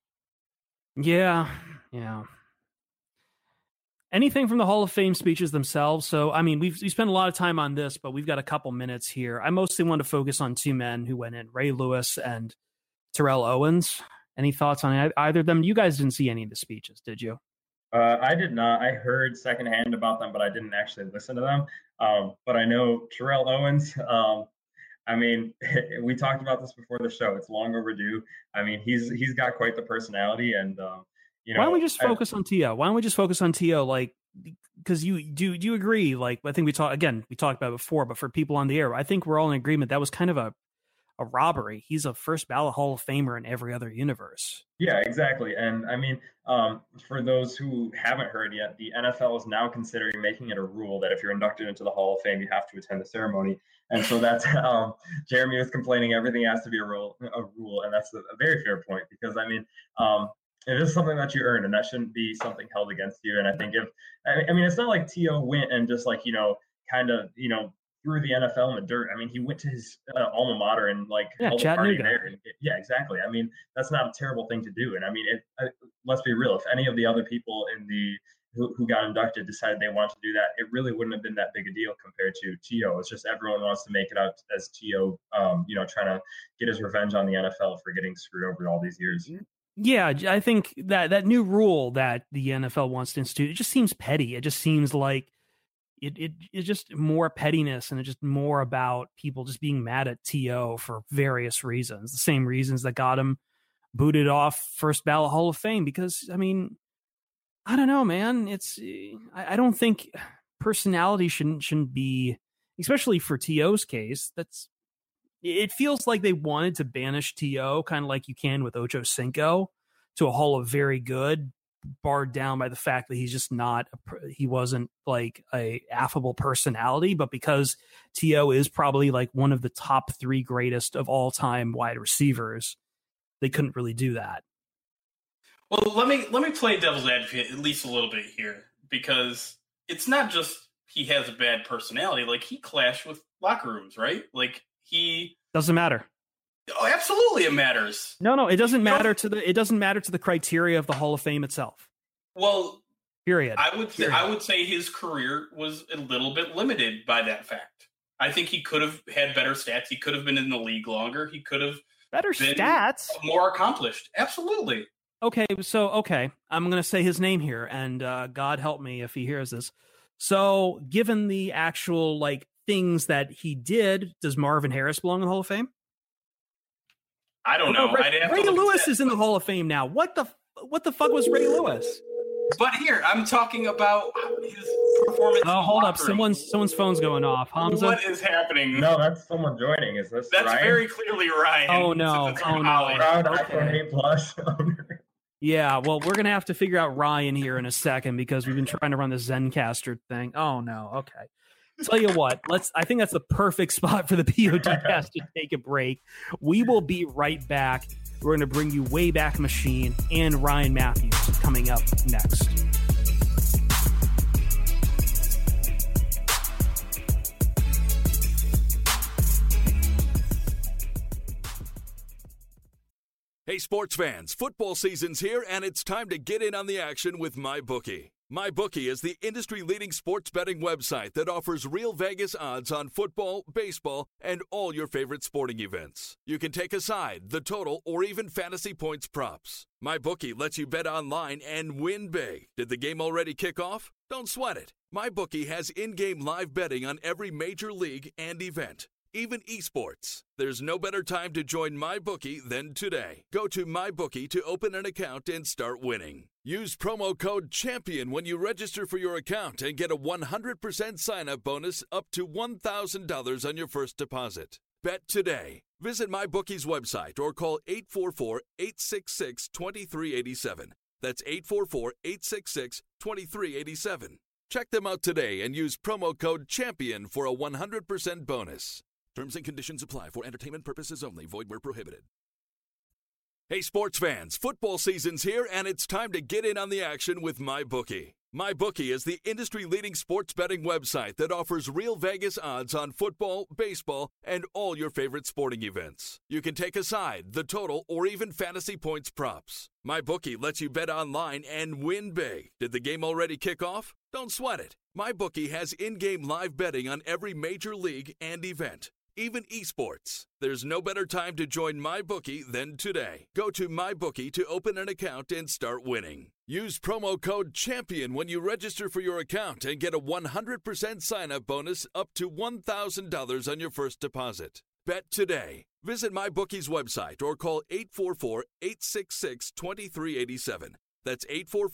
Yeah. Anything from the Hall of Fame speeches themselves? So, I mean, we spent a lot of time on this, but we've got a couple minutes here. I mostly want to focus on two men who went in, Ray Lewis and Terrell Owens. Any thoughts on either of them? You guys didn't see any of the speeches, did you?
I did not. I heard secondhand about them, but I didn't actually listen to them. But I know Terrell Owens. I mean, we talked about this before the show. It's long overdue. I mean, he's got quite the personality, and
why don't we just focus on T.O.? Why don't we just focus on T.O.? Like, because you agree? Like, I think we talked about it before, but for people on the air, I think we're all in agreement that was kind of a robbery. He's a first ballot Hall of Famer in every other universe.
Yeah, exactly. And I mean, for those who haven't heard yet, the NFL is now considering making it a rule that if you're inducted into the Hall of Fame, you have to attend the ceremony. And so that's Jeremy was complaining everything has to be a rule, and that's a very fair point, because I mean, it is something that you earn, and that shouldn't be something held against you. And I think I mean, it's not like T.O. went and just like kind of threw the NFL in the dirt. I mean, he went to his alma mater and held a party there. Yeah, exactly. I mean, that's not a terrible thing to do. And I mean, let's be real. If any of the other people who got inducted decided they want to do that, it really wouldn't have been that big a deal compared to T.O. It's just everyone wants to make it out as T.O. Trying to get his revenge on the NFL for getting screwed over all these years.
Yeah, I think that new rule that the NFL wants to institute, it just seems petty. It just seems like it's just more pettiness, and it's just more about people just being mad at T.O. for various reasons. The same reasons that got him booted off first ballot Hall of Fame. Because, I mean, I don't know, man. I don't think personality shouldn't be, especially for T.O.'s case. It feels like they wanted to banish T.O. kind of like you can with Ocho Cinco to a Hall of Very Good, barred down by the fact that he's just he wasn't like a affable personality. But because T.O. is probably like one of the top 3 greatest of all time wide receivers, they couldn't really do that.
Well, let me play devil's advocate at least a little bit here, because it's not just he has a bad personality. Like, he clashed with locker rooms, right? Like, he
doesn't matter.
Oh, absolutely, it matters.
No, it doesn't matter it doesn't matter to the criteria of the Hall of Fame itself.
Well,
period.
I would say his career was a little bit limited by that fact. I think he could have had better stats. He could have been in the league longer. He could have
better
been
stats,
more accomplished. Absolutely.
Okay, I'm going to say his name here, and God help me if he hears this. So, given the actual like things that he did, does Marvin Harris belong in the Hall of Fame?
I don't know.
Ray Lewis is in the Hall of Fame now. What the fuck was Ray Lewis?
But here, I'm talking about his performance.
Oh, hold up. Someone's phone's going off. Hamza?
What is happening?
No, that's someone joining. Is this
That's
Ryan?
very clearly Ryan.
Oh, no.
Proud iPhone 8 Plus owner.
Yeah, well, we're going to have to figure out Ryan here in a second, because we've been trying to run the Zencaster thing. Oh, no. Okay. Tell you what, I think that's the perfect spot for the PODcast to take a break. We will be right back. We're going to bring you Wayback Machine and Ryan Matthews coming up next.
Hey, sports fans, football season's here, and it's time to get in on the action with MyBookie. MyBookie is the industry-leading sports betting website that offers real Vegas odds on football, baseball, and all your favorite sporting events. You can take a side, the total, or even fantasy points props. MyBookie lets you bet online and win big. Did the game already kick off? Don't sweat it. MyBookie has in-game live betting on every major league and event, even esports. There's no better time to join MyBookie than today. Go to MyBookie to open an account and start winning. Use promo code CHAMPION when you register for your account and get a 100% sign-up bonus up to $1,000 on your first deposit. Bet today. Visit MyBookie's website or call 844-866-2387. That's 844-866-2387. Check them out today and use promo code CHAMPION for a 100% bonus. Terms and conditions apply. For entertainment purposes only. Void where prohibited. Hey, sports fans, football season's here, and it's time to get in on the action with MyBookie. MyBookie is the industry-leading sports betting website that offers real Vegas odds on football, baseball, and all your favorite sporting events. You can take a side, the total, or even fantasy points props. MyBookie lets you bet online and win big. Did the game already kick off? Don't sweat it. MyBookie has in-game live betting on every major league and event, even esports. There's no better time to join MyBookie than today. Go to MyBookie to open an account and start winning. Use promo code CHAMPION when you register for your account and get a 100% sign-up bonus up to $1,000 on your first deposit. Bet today. Visit MyBookie's website or call 844-866-2387. That's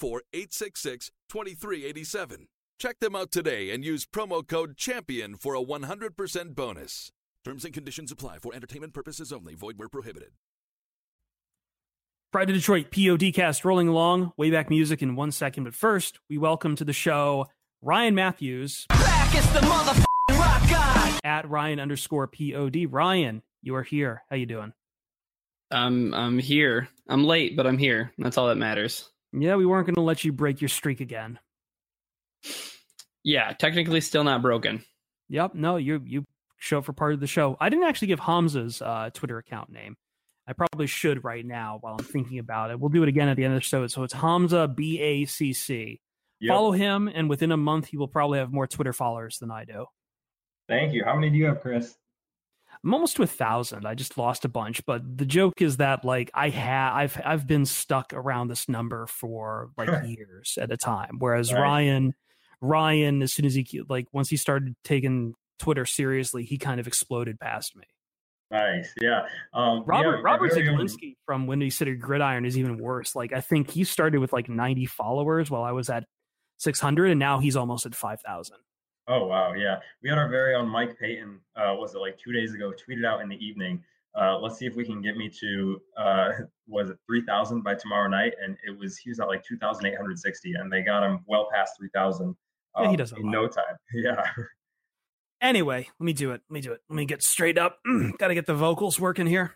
844-866-2387. Check them out today and use promo code CHAMPION for a 100% bonus. Terms and conditions apply. For entertainment purposes only. Void where prohibited.
Pride of Detroit PODcast rolling along. Wayback music in 1 second. But first, we welcome to the show Ryan Matthews.
Back is the motherfucking rock guy.
At Ryan_POD. Ryan, you are here. How you doing?
I'm here. I'm late, but I'm here. That's all that matters.
Yeah, we weren't going to let you break your streak again.
Yeah, technically still not broken.
Yep. No, you show up for part of the show. I didn't actually give Hamza's Twitter account name. I probably should right now while I'm thinking about it. We'll do it again at the end of the show. So it's Hamza BACC. Yep. Follow him, and within a month, he will probably have more Twitter followers than I do.
Thank you. How many do you have, Chris?
I'm almost to 1,000. I just lost a bunch, but the joke is that like I've been stuck around this number for like years at a time. Whereas
Right.
Ryan, as soon as he like once he started taking Twitter seriously, he kind of exploded past me.
Nice. Yeah.
Robert
very own-
Zaglinski from Windy City Gridiron is even worse. Like I think he started with like 90 followers while I was at 600, and now he's almost at 5,000.
Oh wow, yeah. We had our very own Mike Payton, was it like 2 days ago, tweeted out in the evening. Let's see if we can get me to was it 3,000 by tomorrow night? And he was at like 2,860, and they got him well past 3,000
Yeah, he does
in no time. Yeah.
Anyway, let me do it. Let me get straight up. Got to get the vocals working here.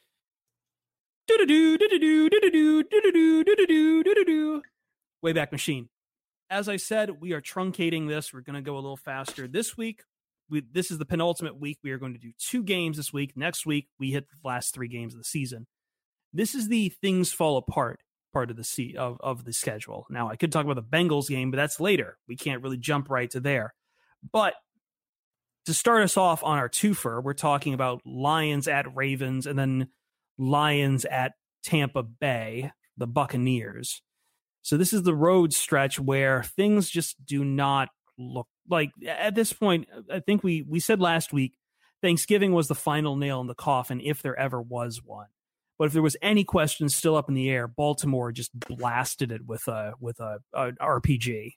Wayback Machine. As I said, we are truncating this. We're going to go a little faster this week. This is the penultimate week. We are going to do 2 games this week. Next week, we hit the last 3 games of the season. This is the things fall apart part of the schedule. Now, I could talk about the Bengals game, but that's later. We can't really jump right to there. But to start us off on our twofer, we're talking about Lions at Ravens and then Lions at Tampa Bay, the Buccaneers. So this is the road stretch where things just do not look like at this point. I think we said last week Thanksgiving was the final nail in the coffin if there ever was one. But if there was any question still up in the air, Baltimore just blasted it with a RPG.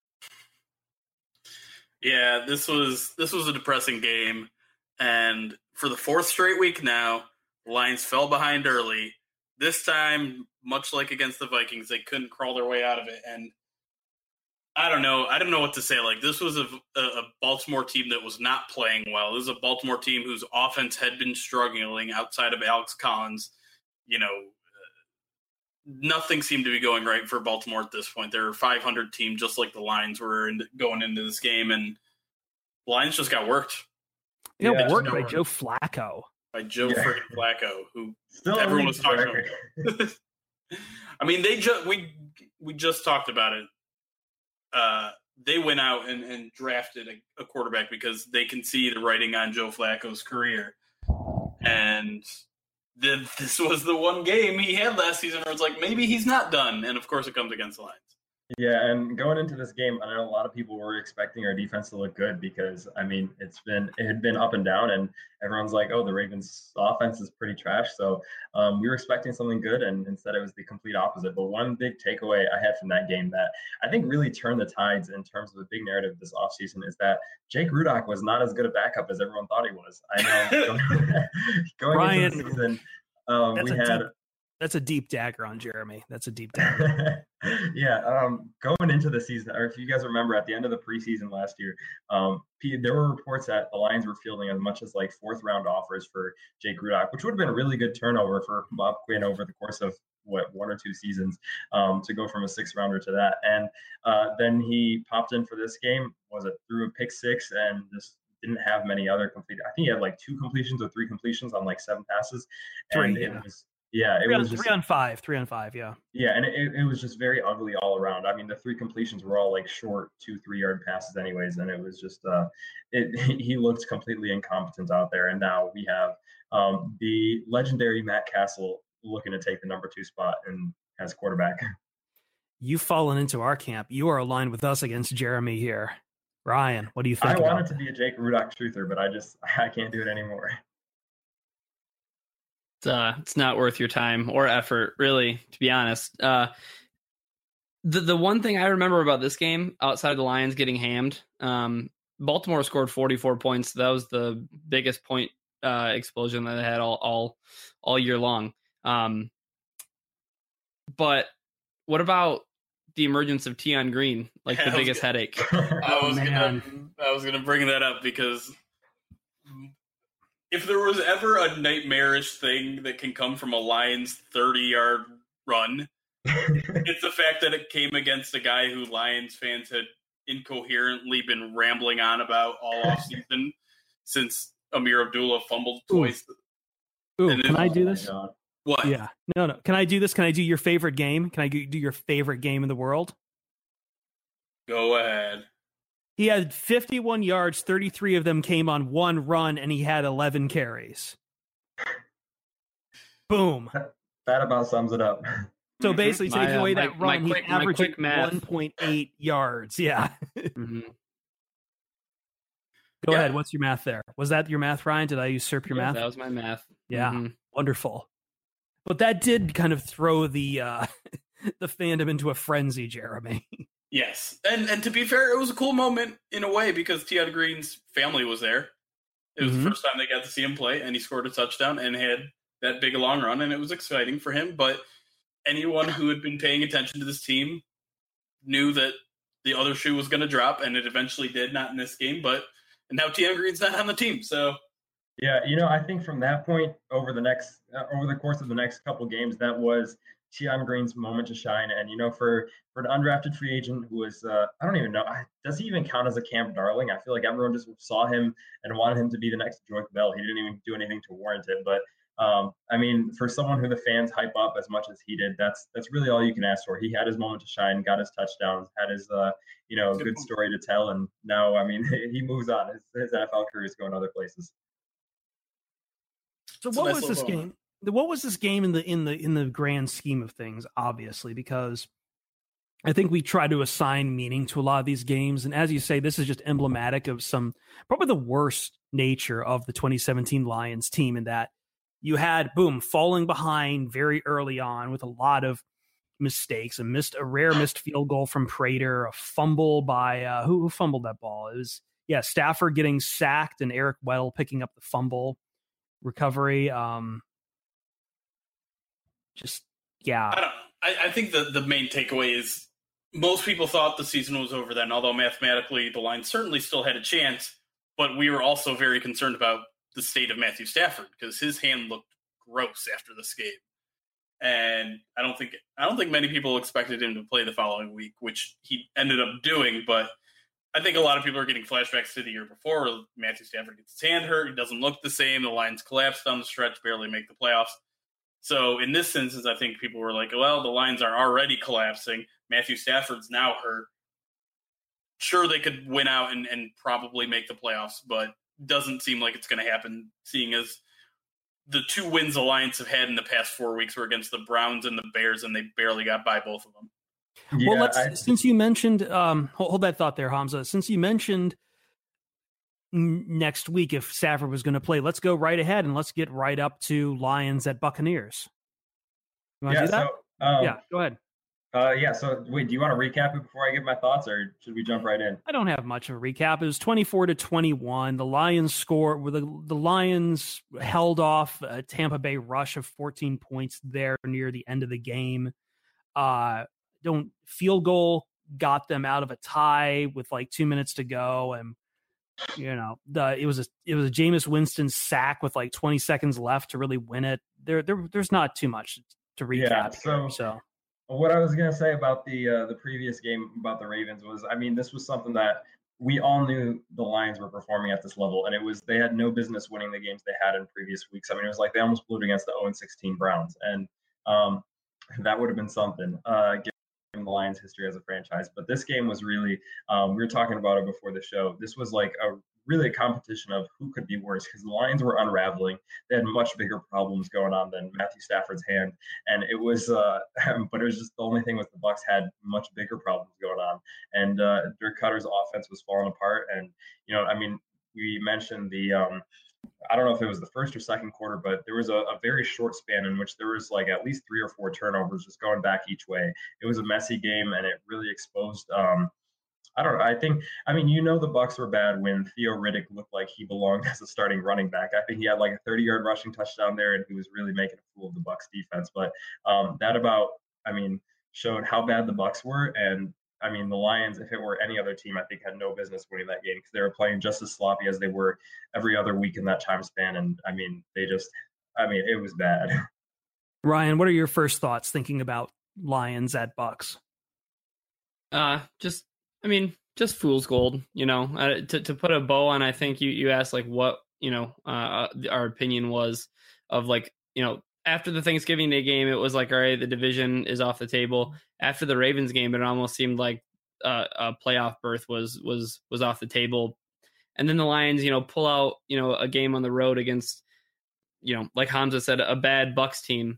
Yeah, this was a depressing game, and for the 4th straight week now, the Lions fell behind early. This time, much like against the Vikings, they couldn't crawl their way out of it, and I don't know what to say. Like, this was a Baltimore team that was not playing well. This is a Baltimore team whose offense had been struggling outside of Alex Collins. Nothing seemed to be going right for Baltimore at this point. They're a 500 team, just like the Lions were going into this game, and the Lions just got worked.
Worked by Joe Flacco.
By Joe freaking Flacco, who
Still
everyone was talking about. I mean, we just talked about it. They went out and drafted a quarterback because they can see the writing on Joe Flacco's career, and this was the one game he had last season where it's like maybe he's not done, and of course it comes against the Lions.
Yeah, and going into this game, I know a lot of people were expecting our defense to look good because, I mean, it had been up and down, and everyone's like, oh, the Ravens' offense is pretty trash. So we were expecting something good, and instead it was the complete opposite. But one big takeaway I had from that game that I think really turned the tides in terms of the big narrative this offseason is that Jake Rudock was not as good a backup as everyone thought he was. I know going into the season, we had...
That's a deep dagger on Jeremy. That's a deep dagger.
Yeah. Going into the season, or if you guys remember at the end of the preseason last year, there were reports that the Lions were fielding as much as like 4th round offers for Jake Rudock, which would have been a really good turnover for Bob Quinn over the course of 1 or 2 seasons, to go from a 6th rounder to that. And then he popped in for this game, threw a pick 6 and just didn't have many other complete. I think he had like 2 completions or 3 completions on like 7 passes. And it was just
3 on 5. Yeah.
Yeah, and it was just very ugly all around. I mean, the 3 completions were all like short 2-3 yard passes, anyways, and it was just he looked completely incompetent out there. And now we have the legendary Matt Castle looking to take the number 2 spot and as quarterback.
You've fallen into our camp. You are aligned with us against Jeremy here. Ryan, what do you think?
I wanted to be a Jake Rudock truther, but I can't do it anymore.
It's not worth your time or effort, really, to be honest. The one thing I remember about this game, outside of the Lions getting hammed, Baltimore scored 44 points. That was the biggest point explosion that they had all year long. But what about the emergence of Tion Green, like the biggest headache?
I was gonna bring that up because if there was ever a nightmarish thing that can come from a Lions 30-yard run, it's the fact that it came against a guy who Lions fans had incoherently been rambling on about all offseason since Amir Abdullah fumbled twice.
Ooh, can I do this?
What?
Yeah. No. Can I do this? Can I do your favorite game? Can I do your favorite game in the world?
Go ahead.
He had 51 yards, 33 of them came on one run, and he had 11 carries. Boom.
That about sums it up.
So basically, taking away that run, he averaged 1.8 yards. Yeah.
Mm-hmm.
Go ahead. What's your math there? Was that your math, Ryan? Did I usurp your math?
That was my math.
Yeah.
Mm-hmm.
Wonderful. But that did kind of throw the the fandom into a frenzy, Jeremy.
Yes. And to be fair, it was a cool moment in a way because Tion Green's family was there. It was the first time they got to see him play, and he scored a touchdown and had that big long run, and it was exciting for him. But anyone who had been paying attention to this team knew that the other shoe was going to drop, and it eventually did, not in this game, but now Tion Green's not on the team. So,
yeah, I think from that point over the course of the next couple games, that was Tion Green's moment to shine. And for an undrafted free agent who was I don't even know, does he even count as a camp darling? I feel like everyone just saw him and wanted him to be the next Joique Bell. He didn't even do anything to warrant it, but for someone who the fans hype up as much as he did, that's really all you can ask for. He had his moment to shine, got his touchdowns, had his good story to tell, and now he moves on. His NFL career is going other places.
So what was this game? What was this game in the grand scheme of things? Obviously, because I think we try to assign meaning to a lot of these games, and as you say, this is just emblematic of probably the worst nature of the 2017 Lions team in that. You had, falling behind very early on with a lot of mistakes, a rare missed field goal from Prater, a fumble by, who fumbled that ball? It was, Stafford getting sacked and Eric Weddle picking up the fumble recovery.
I think the main takeaway is most people thought the season was over then, although mathematically the Lions certainly still had a chance, but we were also very concerned about the state of Matthew Stafford because his hand looked gross after this game, and I don't think many people expected him to play the following week, which he ended up doing. But I think a lot of people are getting flashbacks to the year before. Matthew Stafford gets his hand hurt; he doesn't look the same. The Lions collapsed down the stretch, barely make the playoffs. So in this instance, I think people were like, "Well, the Lions are already collapsing. Matthew Stafford's now hurt. Sure, they could win out and probably make the playoffs, but." Doesn't seem like it's going to happen, seeing as the 2 wins the Lions have had in the past 4 weeks were against the Browns and the Bears, and they barely got by both of them.
Yeah, well, since you mentioned, hold that thought there, Hamza. Since you mentioned next week if Stafford was going to play, let's go right ahead and let's get right up to Lions at Buccaneers. You want to do that?
So,
go ahead.
So wait, do you want to recap it before I give my thoughts, or should we jump right in?
I don't have much of a recap. It was 24-21. The Lions scored. The Lions held off a Tampa Bay rush of 14 points there near the end of the game. Field goal got them out of a tie with like 2 minutes to go, and it was a Jameis Winston sack with like 20 seconds left to really win it. There's not too much to recap. So.
What I was going to say about the previous game about the Ravens was, this was something that we all knew the Lions were performing at this level, and they had no business winning the games they had in previous weeks. It was like they almost blew it against the 0-16 Browns, and that would have been something given the Lions' history as a franchise. But this game was really, we were talking about it before the show. This was like really a competition of who could be worse because the Lions were unraveling. They had much bigger problems going on than Matthew Stafford's hand, and it was but it was just the only thing was the Bucs had much bigger problems going on, and Dirk Cutter's offense was falling apart. And we mentioned the I don't know if it was the first or second quarter, but there was a very short span in which there was like at least 3 or 4 turnovers just going back each way. It was a messy game, and it really exposed I don't know. The Bucs were bad when Theo Riddick looked like he belonged as a starting running back. I think he had like a 30-yard rushing touchdown there, and he was really making a fool of the Bucs defense. But showed how bad the Bucs were. And the Lions, if it were any other team, I think had no business winning that game because they were playing just as sloppy as they were every other week in that time span. And it was bad.
Ryan, what are your first thoughts thinking about Lions at Bucs?
Just fool's gold, to put a bow on. I think you asked like what, our opinion was of like, after the Thanksgiving Day game, it was like, all right, the division is off the table. After the Ravens game, it almost seemed like a playoff berth was off the table. And then the Lions, pull out, a game on the road against, like Hamza said, a bad Bucs team.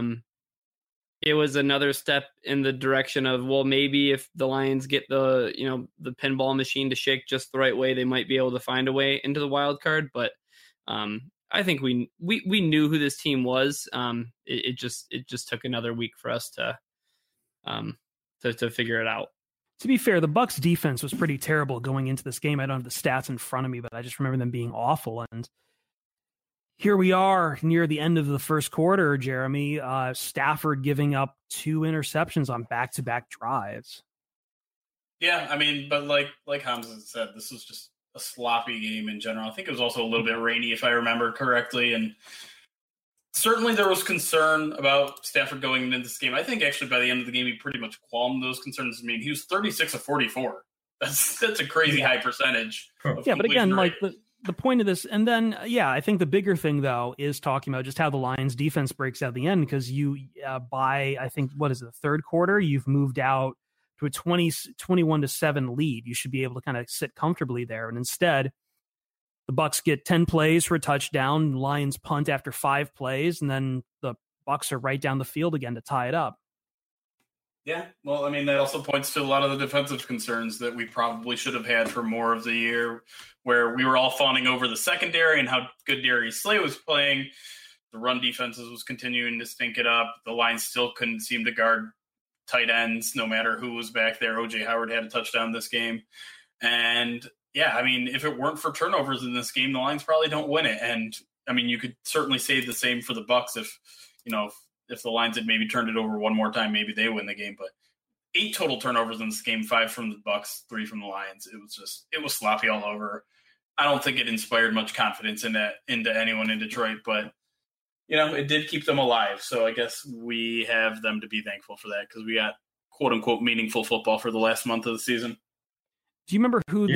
It was another step in the direction of, well, maybe if the Lions get the pinball machine to shake just the right way, they might be able to find a way into the wild card. But I think we knew who this team was. It just took another week for us to figure it out.
To be fair, the Bucs defense was pretty terrible going into this game. I don't have the stats in front of me, but I just remember them being awful. And here we are near the end of the first quarter, Jeremy. Stafford giving up 2 interceptions on back-to-back drives.
Yeah, I mean, but like Hamza said, this was just a sloppy game in general. I think it was also a little bit rainy, if I remember correctly. And certainly there was concern about Stafford going into this game. I think actually by the end of the game, he pretty much calmed those concerns. I mean, he was 36 of 44. That's a crazy high percentage.
Yeah, but again, like the point of this, and then, I think the bigger thing, though, is talking about just how the Lions defense breaks out at the end, because you, by, I think, what is it, the third quarter, you've moved out to a 21-7 lead. You should be able to kind of sit comfortably there. And instead, the Bucs get 10 plays for a touchdown, Lions punt after 5 plays, and then the Bucs are right down the field again to tie it up.
Yeah, well, I mean, that also points to a lot of the defensive concerns that we probably should have had for more of the year, where we were all fawning over the secondary and how good Darius Slay was playing. The run defenses was continuing to stink it up. The Lions still couldn't seem to guard tight ends, no matter who was back there. O.J. Howard had a touchdown this game. And, yeah, I mean, if it weren't for turnovers in this game, the Lions probably don't win it. And, I mean, you could certainly say the same for the Bucs if the Lions had maybe turned it over one more time, maybe they win the game. But 8 total turnovers in this game, 5 from the Bucs, 3 from the Lions. It was sloppy all over. I don't think it inspired much confidence into anyone in Detroit, but it did keep them alive. So I guess we have them to be thankful for that, because we got quote unquote meaningful football for the last month of the season.
Do you remember who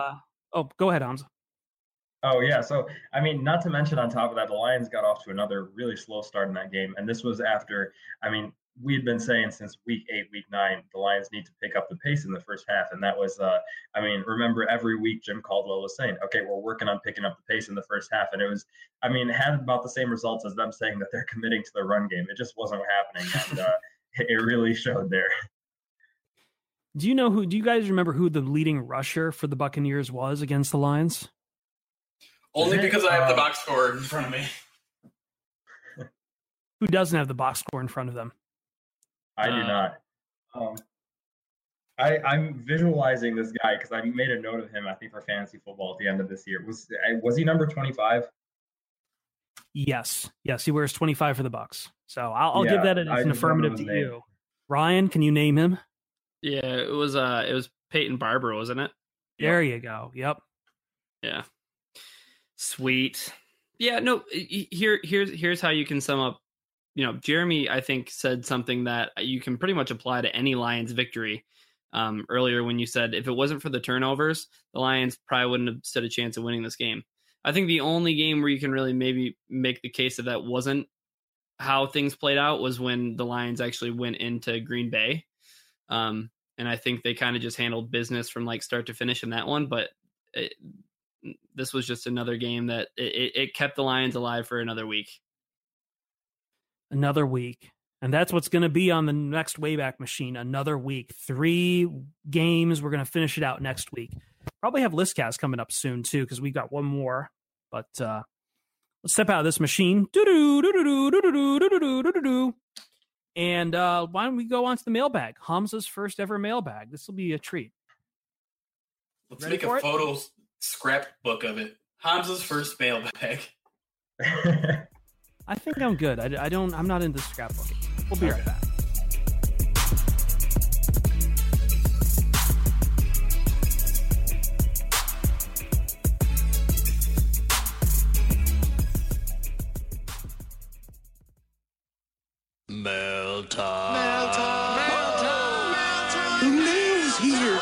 go ahead, Hamza.
Oh, yeah. So, I mean, not to mention on top of that, the Lions got off to another really slow start in that game. And this was after, I mean, we had been saying since week 8, week 9, the Lions need to pick up the pace in the first half. And that was, remember every week Jim Caldwell was saying, okay, we're working on picking up the pace in the first half. And it was, had about the same results as them saying that they're committing to the run game. It just wasn't happening. And it really showed there.
Do you guys remember who the leading rusher for the Buccaneers was against the Lions?
Only because I have the box score in front of me.
Who doesn't have the box score in front of them?
I do not. I'm visualizing this guy because I made a note of him, I think, for fantasy football at the end of this year. Was he number 25?
Yes, he wears 25 for the Bucs. So I'll give that as an affirmative to you. Ryan, can you name him?
Yeah, it was Peyton Barber, wasn't it?
There you go. Yep.
Yeah. Sweet. Yeah, no, here's how you can sum up. Jeremy, I think, said something that you can pretty much apply to any Lions victory earlier when you said if it wasn't for the turnovers, the Lions probably wouldn't have stood a chance of winning this game. I think the only game where you can really maybe make the case that wasn't how things played out was when the Lions actually went into Green Bay. And I think they kind of just handled business from start to finish in that one. But this was just another game that it kept the Lions alive for another week.
Another week. And that's what's going to be on the next Wayback Machine. Another week. 3 games. We're going to finish it out next week. Probably have Listcast coming up soon, too, because we got one more. But let's step out of this machine. And why don't we go on to the mailbag? Hamza's first ever mailbag. This will be a treat.
Let's make a photo scrapbook of it. Hamza's first mailbag.
I think I'm good. I'm not into scrapbooking. We'll be right back.
Mail time.
The mail's here.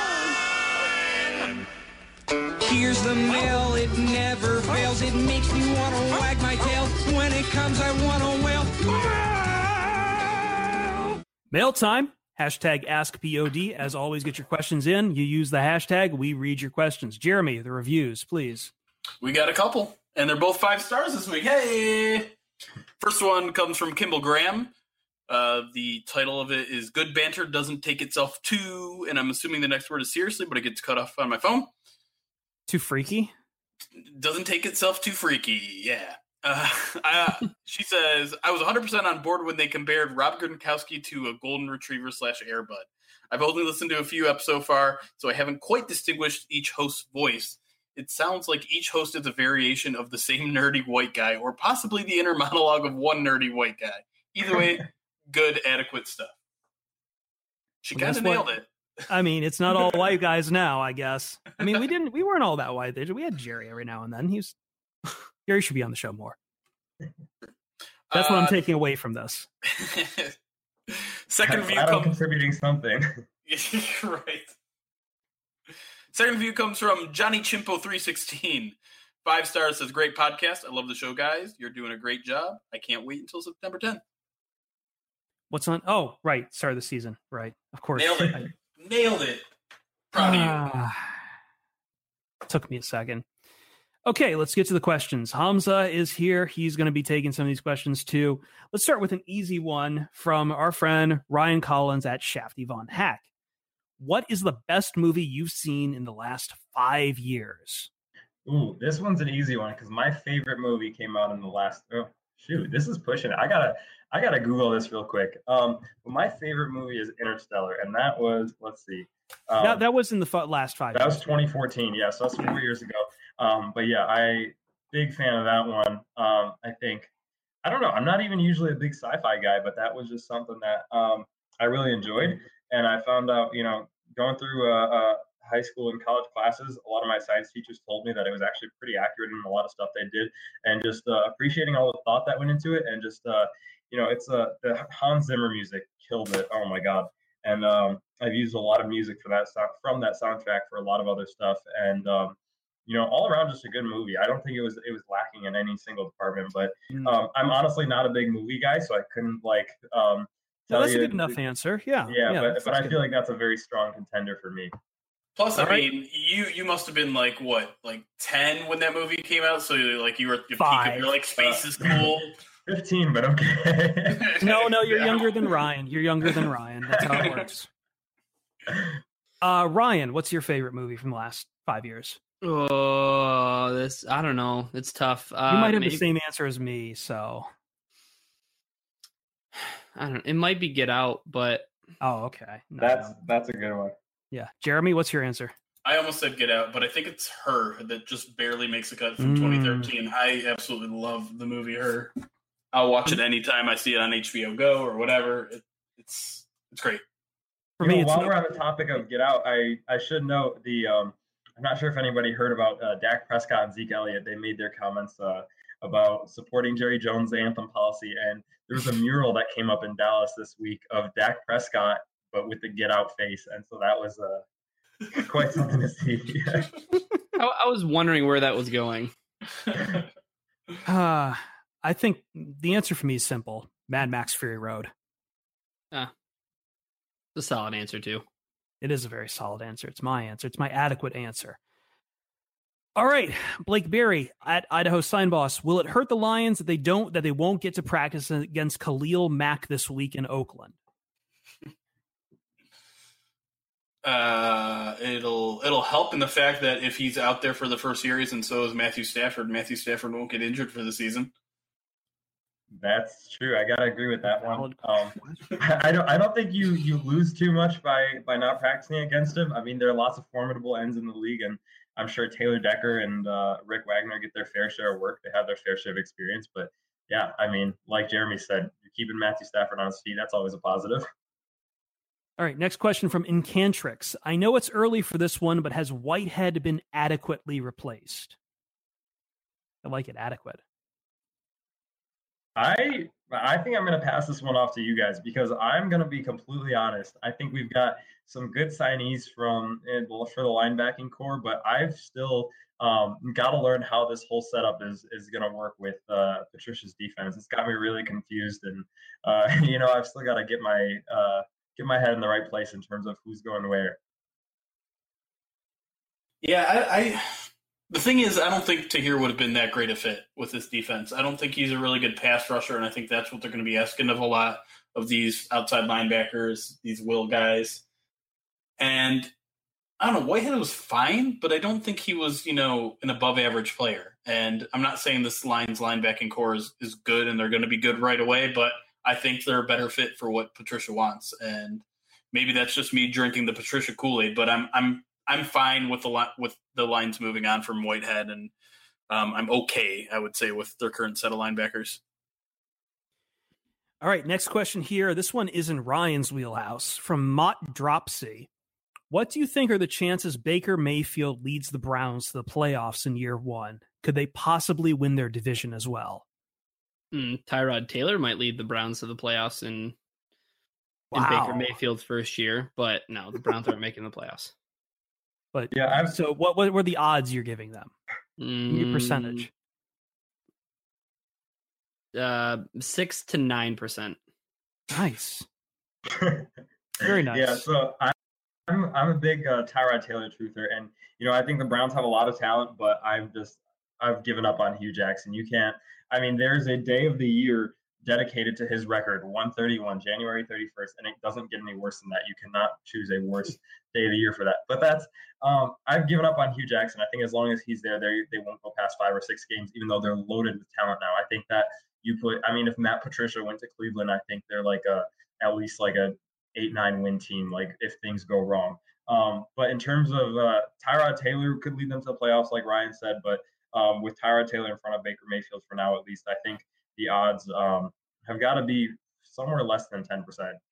Here's the mail, it never fails. It makes me want to wag my tail. When it comes, I want to wail.
Mail time. Hashtag AskPOD. As always, get your questions in. You use the hashtag. We read your questions. Jeremy, the reviews, please.
We got a couple, and they're both 5 stars this week. Hey! First one comes from Kimball Graham. The title of it is Good Banter Doesn't Take Itself Too, and I'm assuming the next word is seriously, but it gets cut off on my phone.
Too freaky?
Doesn't take itself too freaky, yeah. She says, I was 100% on board when they compared Rob Gronkowski to a golden retriever / Airbud. I've only listened to a few eps so far, so I haven't quite distinguished each host's voice. It sounds like each host is a variation of the same nerdy white guy, or possibly the inner monologue of one nerdy white guy. Either way, good, adequate stuff. She kind of nailed it.
I mean, it's not all white guys now, I guess. I mean, we weren't all that white. We had Jerry every now and then. Jerry should be on the show more. That's what I'm taking away from this.
Second view
contributing something.
Right. Second review comes from Johnny Chimpo 316. 5 stars, says great podcast. I love the show, guys. You're doing a great job. I can't wait until September 10th.
What's on? Oh, right. Start of the season. Right. Of course.
Nailed it. Nailed it. Proud of you.
Took me a second. Okay, let's get to the questions. Hamza is here. He's going to be taking some of these questions too. Let's start with an easy one from our friend Ryan Collins at Shafty Von Hack. What is the best movie you've seen in the last 5 years?
Ooh, this one's an easy one because my favorite movie came out in the last. Oh, shoot, this is pushing it. I gotta Google this real quick. But my favorite movie is Interstellar, and that was, let's see,
that was in the last 5 years.
That was 2014. Yeah, so that's 4 years ago. But yeah, big fan of that one. I think, I don't know, I'm not even usually a big sci-fi guy, but that was just something that I really enjoyed. And I found out, going through high school and college classes, a lot of my science teachers told me that it was actually pretty accurate in a lot of stuff they did, and just appreciating all the thought that went into it, and just it's the Hans Zimmer music killed it. Oh my god! And I've used a lot of music for that from that soundtrack for a lot of other stuff, and all around just a good movie. I don't think it was lacking in any single department, but I'm honestly not a big movie guy, so I couldn't
that's a good enough answer. Yeah,
but I feel like that's a very strong contender for me.
Plus, I mean, you must have been like 10 when that movie came out, so you were at the
5.
peak of your space is cool.
15, but okay.
No, you're younger than Ryan. You're younger than Ryan. That's how it works. Ryan, what's your favorite movie from the last 5 years?
Oh, I don't know. It's tough.
You might have the same answer as me, so.
I don't know. It might be Get Out, but.
Oh, okay.
No. That's a good one.
Yeah. Jeremy, what's your answer?
I almost said Get Out, but I think it's Her that just barely makes a cut from 2013. I absolutely love the movie Her. I'll watch it anytime I see it on HBO Go or whatever. It's great.
For me,
while we're on the topic of Get Out, I should note I'm not sure if anybody heard about Dak Prescott and Zeke Elliott. They made their comments about supporting Jerry Jones' anthem policy, and there was a mural that came up in Dallas this week of Dak Prescott, but with the Get Out face, and so that was quite something to see.
I was wondering where that was going.
I think the answer for me is simple: Mad Max Fury Road.
It's a solid answer too.
It is a very solid answer. It's my answer. It's my adequate answer. All right, Blake Berry at Idaho Sign Boss. Will it hurt the Lions that they won't get to practice against Khalil Mack this week in Oakland?
It'll help in the fact that if he's out there for the first series, and so is Matthew Stafford won't get injured for the season.
That's true. I gotta agree with that one. I don't think you lose too much by not practicing against him. I mean, there are lots of formidable ends in the league, and I'm sure Taylor Decker and Rick Wagner get their fair share of work. They have their fair share of experience. But yeah, I mean, like Jeremy said, you're keeping Matthew Stafford on his feet. That's always a positive.
All right, next question from Incantrix. I know it's early for this one, but has Whitehead been adequately replaced? I like it, adequate.
I think I'm going to pass this one off to you guys because I'm going to be completely honest. I think we've got some good signees for the linebacking core, but I've still got to learn how this whole setup is going to work with Patricia's defense. It's got me really confused, and I've still got to get my get my head in the right place in terms of who's going where.
Yeah, the thing is, I don't think Tahir would have been that great a fit with this defense. I don't think he's a really good pass rusher, and I think that's what they're going to be asking of a lot of these outside linebackers, these will guys. And I don't know, Whitehead was fine, but I don't think he was, an above average player. And I'm not saying this Lions linebacking core is good and they're going to be good right away, but I think they're a better fit for what Patricia wants. And maybe that's just me drinking the Patricia Kool-Aid, but I'm fine with the Lions moving on from Whitehead, and I'm okay, I would say, with their current set of linebackers.
All right, next question here. This one is in Ryan's wheelhouse from Mott Dropsy. What do you think are the chances Baker Mayfield leads the Browns to the playoffs in year one? Could they possibly win their division as well?
Tyrod Taylor might lead the Browns to the playoffs in Baker Mayfield's first year, but no, the Browns aren't making the playoffs.
But yeah, so what were the odds you're giving them? Your percentage?
6 to 9%.
Nice. Very nice.
Yeah, so I'm a big Tyrod Taylor truther, and I think the Browns have a lot of talent, but I've given up on Hugh Jackson. You can't. I mean, there's a day of the year dedicated to his record, 131, January 31st, and it doesn't get any worse than that. You cannot choose a worse day of the year for that. But that's I've given up on Hugh Jackson. I think as long as he's there, they won't go past 5 or 6 games, even though they're loaded with talent now. I think that if Matt Patricia went to Cleveland, I think they're at least a 8-9 win team, like if things go wrong. But in terms of Tyrod Taylor could lead them to the playoffs, like Ryan said, but with Tyrod Taylor in front of Baker Mayfield for now, at least, I think the odds have got to be somewhere less than 10%.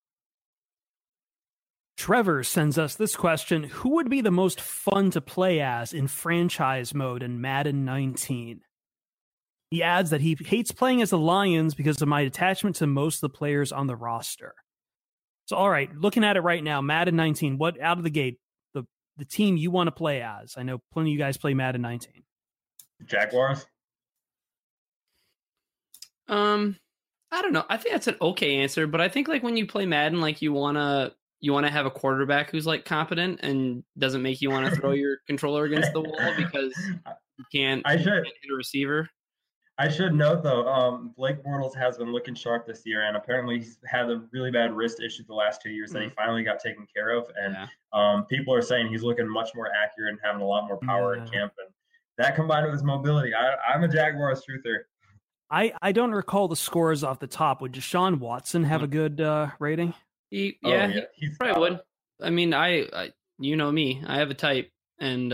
Trevor sends us this question. Who would be the most fun to play as in franchise mode in Madden 19? He adds that he hates playing as the Lions because of my attachment to most of the players on the roster. So, all right, looking at it right now, Madden 19, what out of the gate, the team you want to play as? I know plenty of you guys play Madden 19.
Jaguars?
I don't know. I think that's an okay answer, but I think when you play Madden, you wanna have a quarterback who's competent and doesn't make you want to throw your controller against the wall because you can't hit a receiver.
I should note though, Blake Bortles has been looking sharp this year, and apparently he's had a really bad wrist issue the last 2 years that he finally got taken care of. And people are saying he's looking much more accurate and having a lot more power in camp. And that combined with his mobility, I'm a Jaguars truther.
I don't recall the scores off the top. Would Deshaun Watson have a good rating?
He probably would. I mean, I you know me, I have a type, and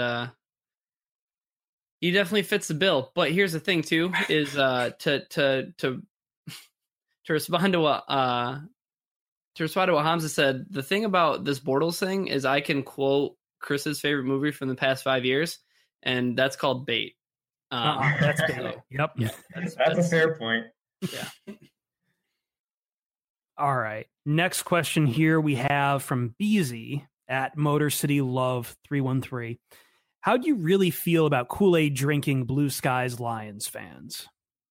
he definitely fits the bill. But here's the thing, too, is to respond to what Hamza said. The thing about this Bortles thing is I can quote Chris's favorite movie from the past 5 years, and that's called Bait.
That's Bait. Yep.
Yeah,
that's a fair point.
Yeah.
All right. Next question here we have from Beezy at Motor City Love 313. How do you really feel about Kool-Aid drinking Blue Skies Lions fans?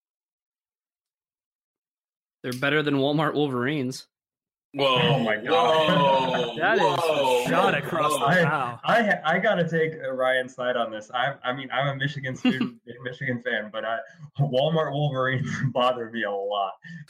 They're better than Walmart Wolverines.
Whoa!
Oh my God!
That is a shot across the bow.
I gotta take Ryan's side on this. I'm a Michigan student, Michigan fan, but Walmart Wolverines bother me a lot.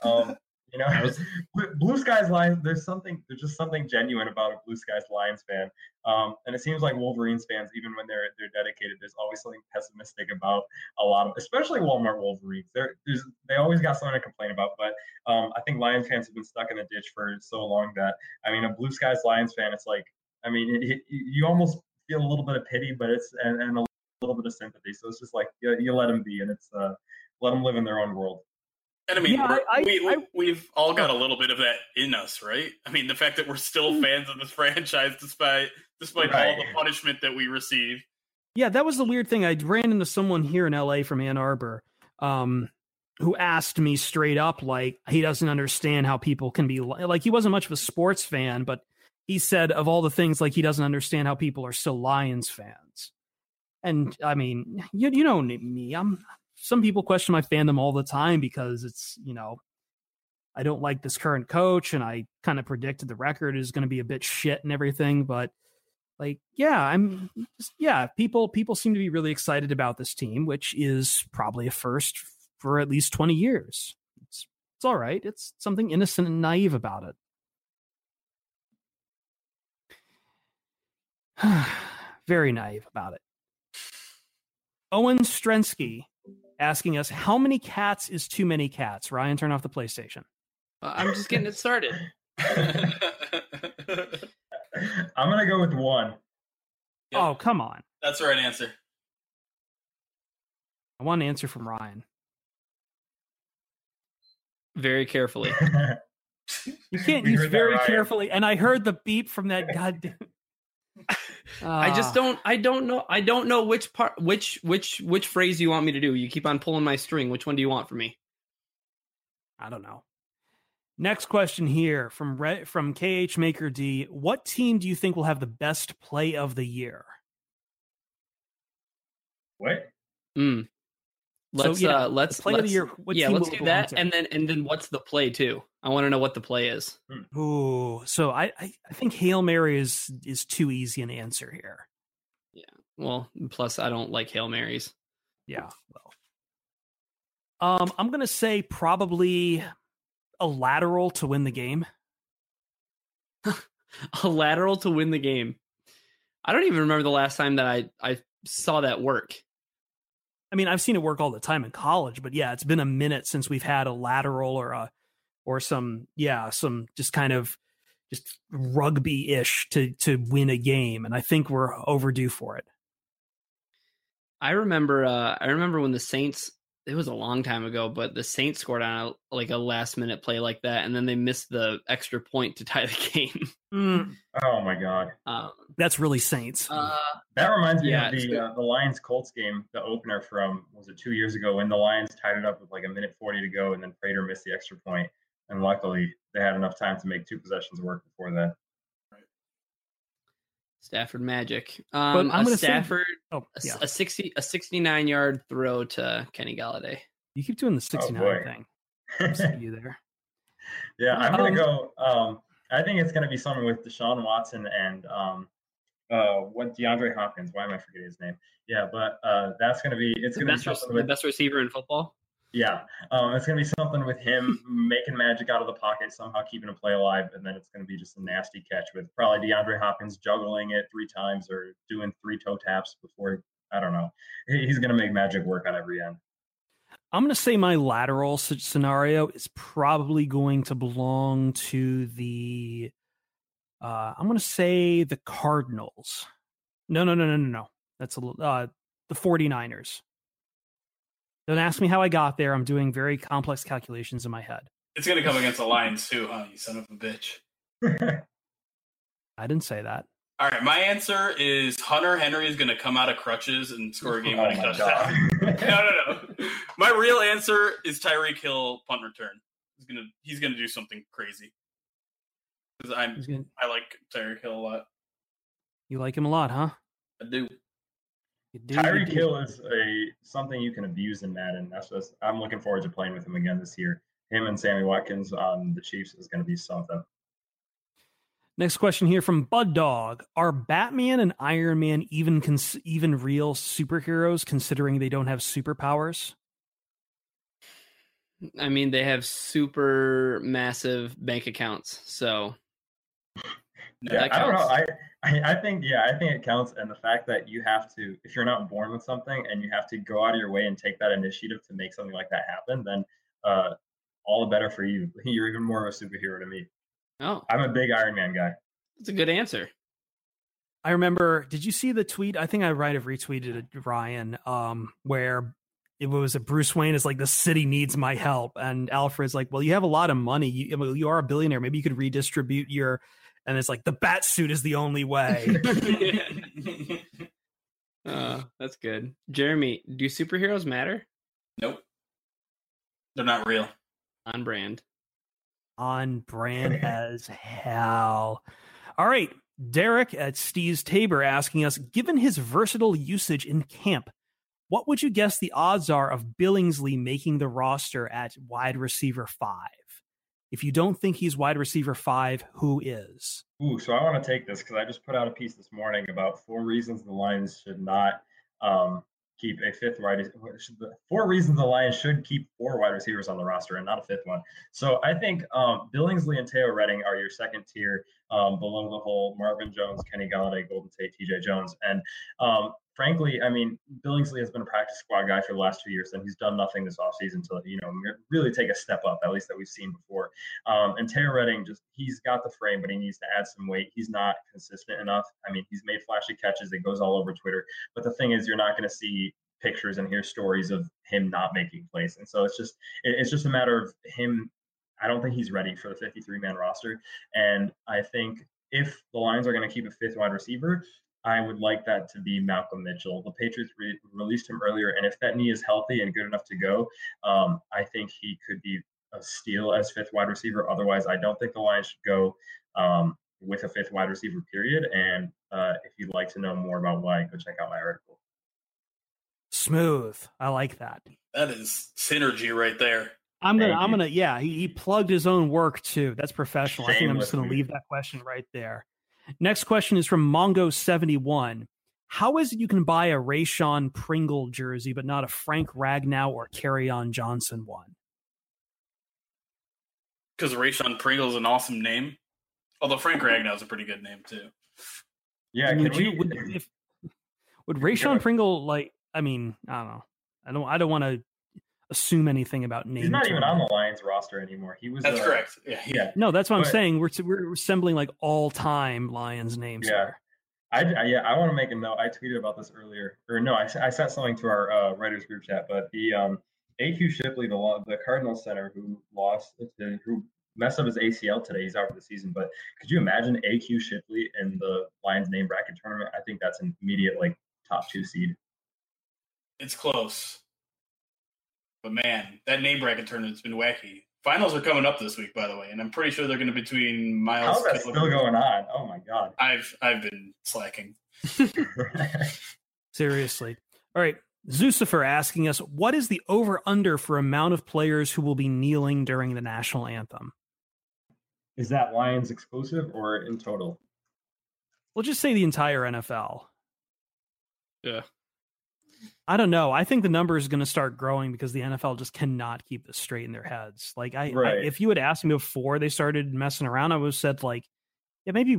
Blue Skies Lions. There's just something genuine about a Blue Skies Lions fan, and it seems like Wolverines fans, even when they're dedicated, there's always something pessimistic about a lot of, especially Walmart Wolverines. They always got something to complain about, but I think Lions fans have been stuck in the ditch for so long that a Blue Skies Lions fan, it's you almost feel a little bit of pity, but it's and a little bit of sympathy. So it's just you let them be, and it's let them live in their own world.
And we've all got a little bit of that in us, right? I mean, the fact that we're still fans of this franchise despite all the punishment that we receive.
Yeah, that was the weird thing. I ran into someone here in LA from Ann Arbor who asked me straight up, he doesn't understand how people can be he wasn't much of a sports fan, but he said of all the things, he doesn't understand how people are still Lions fans. And I mean, you know me, some people question my fandom all the time because it's, I don't like this current coach, and I kind of predicted the record is going to be a bit shit and everything. But like, people seem to be really excited about this team, which is probably a first for at least 20 years. It's all right. It's something innocent and naive about it. Very naive about it. Owen Strensky asking us, how many cats is too many cats? Ryan, turn off the PlayStation.
I'm just getting it started.
I'm going to go with 1.
Yep.
Oh, come on.
That's the right answer.
I want an answer from Ryan.
Very carefully.
You can't
We
use
heard that,
very
Ryan.
carefully. And I heard the beep from that goddamn.
I don't know which phrase you want me to do. You keep on pulling my string. Which one do you want from me?
I don't know. Next question here from KH Maker D. What team do you think will have the best play of the year?
What?
Let's
the play of the year. What team
let's
will it
do that,
belong to?
and then what's the play too? I want to know what the play is.
Ooh, so I think Hail Mary is too easy an answer here.
Well, plus I don't like Hail Marys.
Yeah. Well, I'm gonna say probably a lateral to win the game.
A lateral to win the game. I don't even remember the last time that I saw that work.
I mean, I've seen it work all the time in college, but yeah, it's been a minute since we've had a lateral or some just kind of just rugby-ish to win a game, and I think we're overdue for it.
I remember when the Saints, it was a long time ago, but the Saints scored on a last minute play like that, and then they missed the extra point to tie the game.
Oh my God.
That's really Saints.
That reminds me
yeah,
of the Lions Colts game, the opener from, was it 2 years ago, when the Lions tied it up with like a minute 40 to go, and then Prater missed the extra point, and luckily they had enough time to make 2 possessions work before that.
Stafford magic.
But I'm gonna
Stafford
say,
a 69-yard throw to Kenny Galladay.
You keep doing the 69
boy.
thing. I'm seeing you there.
Yeah, I'm gonna go. I think it's gonna be something with Deshaun Watson and DeAndre Hopkins. Why am I forgetting his name? Yeah, but that's gonna be
The best receiver in football.
Yeah, it's going to be something with him making magic out of the pocket, somehow keeping a play alive, and then it's going to be just a nasty catch with probably DeAndre Hopkins juggling it 3 times or doing 3 toe taps before, I don't know. He's going to make magic work on every end.
I'm going to say my lateral scenario is probably going to belong to the I'm going to say the Cardinals. No. That's the 49ers. Don't ask me how I got there. I'm doing very complex calculations in my head.
It's going to come against the Lions too, huh? You son of a bitch.
I didn't say that.
All right, my answer is Hunter Henry is going to come out of crutches and score a game-winning touchdown. No. My real answer is Tyreek Hill punt return. He's going to do something crazy. Because I like Tyreek Hill a lot.
You like him a lot, huh?
I do.
Tyreek Hill is something you can abuse in Madden. I'm looking forward to playing with him again this year. Him and Sammy Watkins on the Chiefs is going to be something.
Next question here from Bud Dog. Are Batman and Iron Man even real superheroes, considering they don't have superpowers?
I mean, they have super massive bank accounts, so
yeah, I don't know. I think it counts, and the fact that you have to, if you're not born with something and you have to go out of your way and take that initiative to make something like that happen, then all the better for you. You're even more of a superhero to me.
Oh,
I'm a big Iron Man guy.
That's a good answer.
I remember, did you see the tweet? I think I might have retweeted it, Ryan, where it was a Bruce Wayne is like, the city needs my help. And Alfred's like, well, you have a lot of money. You are a billionaire. Maybe you could redistribute your, and it's like, the bat suit is the only way.
That's good. Jeremy, do superheroes matter?
Nope. They're not real.
On brand.
On brand as hell. All right. Derek at Steve's Tabor asking us, given his versatile usage in camp, what would you guess the odds are of Billingsley making the roster at wide receiver 5? If you don't think he's wide receiver 5, who is?
Ooh, so I want to take this because I just put out a piece this morning about 4 reasons the Lions should not keep a 5th wide. 4 reasons the Lions should keep 4 wide receivers on the roster and not a 5th one. So I think Billingsley and Theo Redding are your second tier below the whole Marvin Jones, Kenny Golladay, Golden Tate, TJ Jones, and frankly, I mean, Billingsley has been a practice squad guy for the last 2 years, and he's done nothing this offseason to, really take a step up, at least that we've seen before. And Theo Redding, he's got the frame, but he needs to add some weight. He's not consistent enough. I mean, he's made flashy catches. It goes all over Twitter. But the thing is, you're not going to see pictures and hear stories of him not making plays. And so it's just a matter of him. I don't think he's ready for the 53-man roster. And I think if the Lions are going to keep a 5th wide receiver, I would like that to be Malcolm Mitchell. The Patriots released him earlier, and if that knee is healthy and good enough to go, I think he could be a steal as 5th wide receiver. Otherwise, I don't think the Lions should go with a 5th wide receiver, period. And if you'd like to know more about why, go check out my article.
Smooth. I like that.
That is synergy right there.
Yeah, he plugged his own work too. That's professional. I think I'm just going to leave that question right there. Next question is from Mongo71. How is it you can buy a Rayshon Pringle jersey, but not a Frank Ragnow or Kerryon Johnson one?
Because Rayshon Pringle is an awesome name. Although Frank Ragnow is a pretty good name too.
Yeah,
would Rayshon Pringle I don't know. I don't want to assume anything about names.
He's not even on the Lions roster anymore.
That's correct. Yeah.
No, that's what I'm saying. We're assembling like all-time Lions names.
Yeah. Here. I want to make a note. I tweeted about this earlier, or no, I sent something to our writers group chat. But the AQ Shipley, the Cardinals center who messed up his ACL today, he's out for the season. But could you imagine AQ Shipley in the Lions name bracket tournament? I think that's an immediate top 2 seed.
It's close. But man, that name bracket tournament's been wacky. Finals are coming up this week, by the way, and I'm pretty sure they're going to be between Miles.
How's that still going on? Oh my god!
I've been slacking.
Seriously. All right, Zucifer asking us, what is the over/under for amount of players who will be kneeling during the national anthem?
Is that Lions exclusive or in total?
We'll just say the entire NFL.
Yeah.
I don't know. I think the number is going to start growing because the NFL just cannot keep this straight in their heads. If you had asked me before they started messing around, I would have said maybe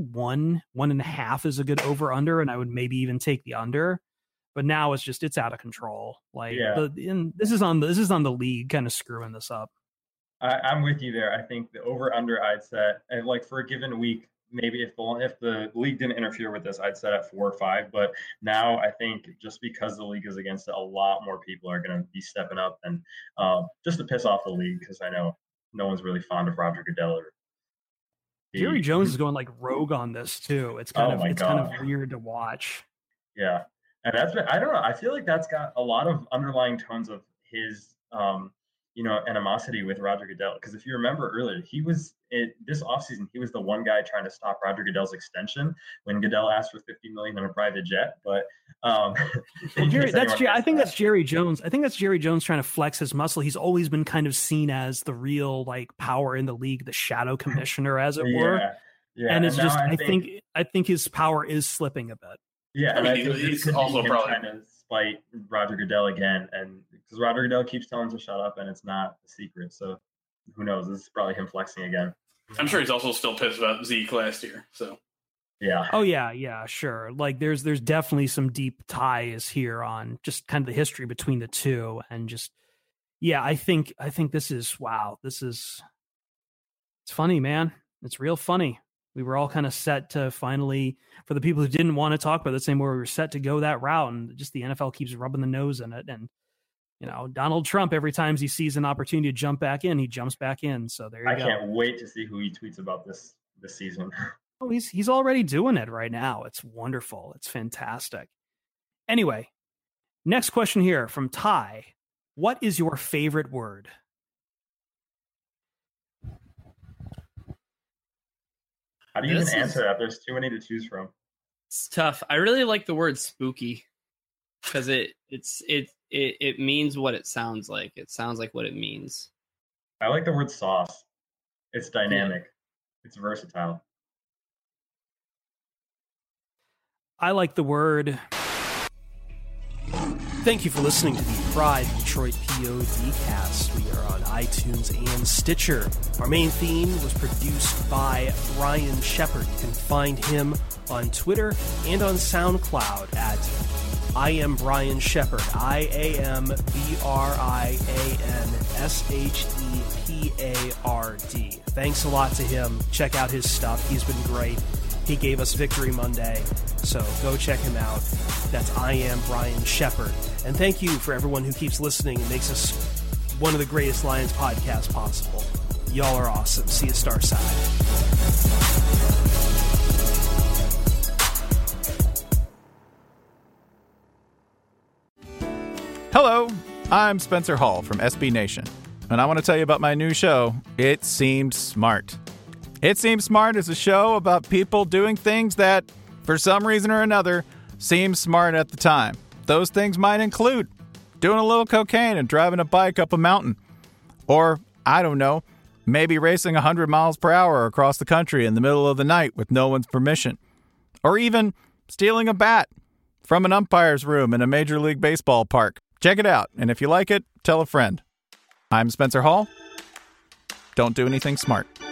1.5 is a good over under, and I would maybe even take the under. But now it's out of control. This is on the league kind of screwing this up.
I'm with you there. I think the over under I'd set, and for a given week, maybe if the league didn't interfere with this, I'd set at 4 or 5. But now I think just because the league is against it, a lot more people are going to be stepping up, and just to piss off the league, because I know no one's really fond of Roger Goodell.
Jerry Jones is going rogue on this too. It's kind of weird to watch.
Yeah, and I don't know. I feel like that's got a lot of underlying tones of his animosity with Roger Goodell. Because if you remember earlier, this offseason, he was the one guy trying to stop Roger Goodell's extension when Goodell asked for $50 million on a private jet. But
I think that's Jerry Jones. I think that's Jerry Jones trying to flex his muscle. He's always been kind of seen as the real power in the league, the shadow commissioner, as it were. Yeah. And it's I think his power is slipping a bit.
Yeah, and I think he's also probably trying to spite Roger Goodell again, and because Roger Goodell keeps telling him to shut up, and it's not a secret. So who knows? This is probably him flexing again.
I'm sure he's also still pissed about Zeke last year. So
yeah.
Oh yeah, sure. There's definitely some deep ties here on just kind of the history between the two, and just I think this is it's funny, man. It's real funny. We were all kind of set to finally, for the people who didn't want to talk about this anymore, we were set to go that route, and just the NFL keeps rubbing the nose in it. And, Donald Trump, every time he sees an opportunity to jump back in, he jumps back in. So there you go.
I can't wait to see who he tweets about this season.
Oh, he's already doing it right now. It's wonderful. It's fantastic. Anyway, next question here from Ty. What is your favorite word?
How do you even answer that? There's too many to choose from.
It's tough. I really like the word spooky because it means what it sounds like. It sounds like what it means.
I like the word sauce. It's dynamic. It's versatile.
I like the word. Thank you for listening to the Pride Detroit PODcast. We are on iTunes and Stitcher. Our main theme was produced by Brian Shepard. You can find him on Twitter and on SoundCloud at I am Brian Shepard. IamBrianShepard. Thanks a lot to him. Check out his stuff. He's been great. He gave us Victory Monday, so go check him out. That's I Am Brian Shepard. And thank you for everyone who keeps listening and makes us one of the greatest Lions podcasts possible. Y'all are awesome. See you Starside.
Hello, I'm Spencer Hall from SB Nation, and I want to tell you about my new show, It Seemed Smart. It Seems Smart is a show about people doing things that, for some reason or another, seem smart at the time. Those things might include doing a little cocaine and driving a bike up a mountain. Or, I don't know, maybe racing 100 miles per hour across the country in the middle of the night with no one's permission. Or even stealing a bat from an umpire's room in a Major League Baseball park. Check it out, and if you like it, tell a friend. I'm Spencer Hall. Don't do anything smart.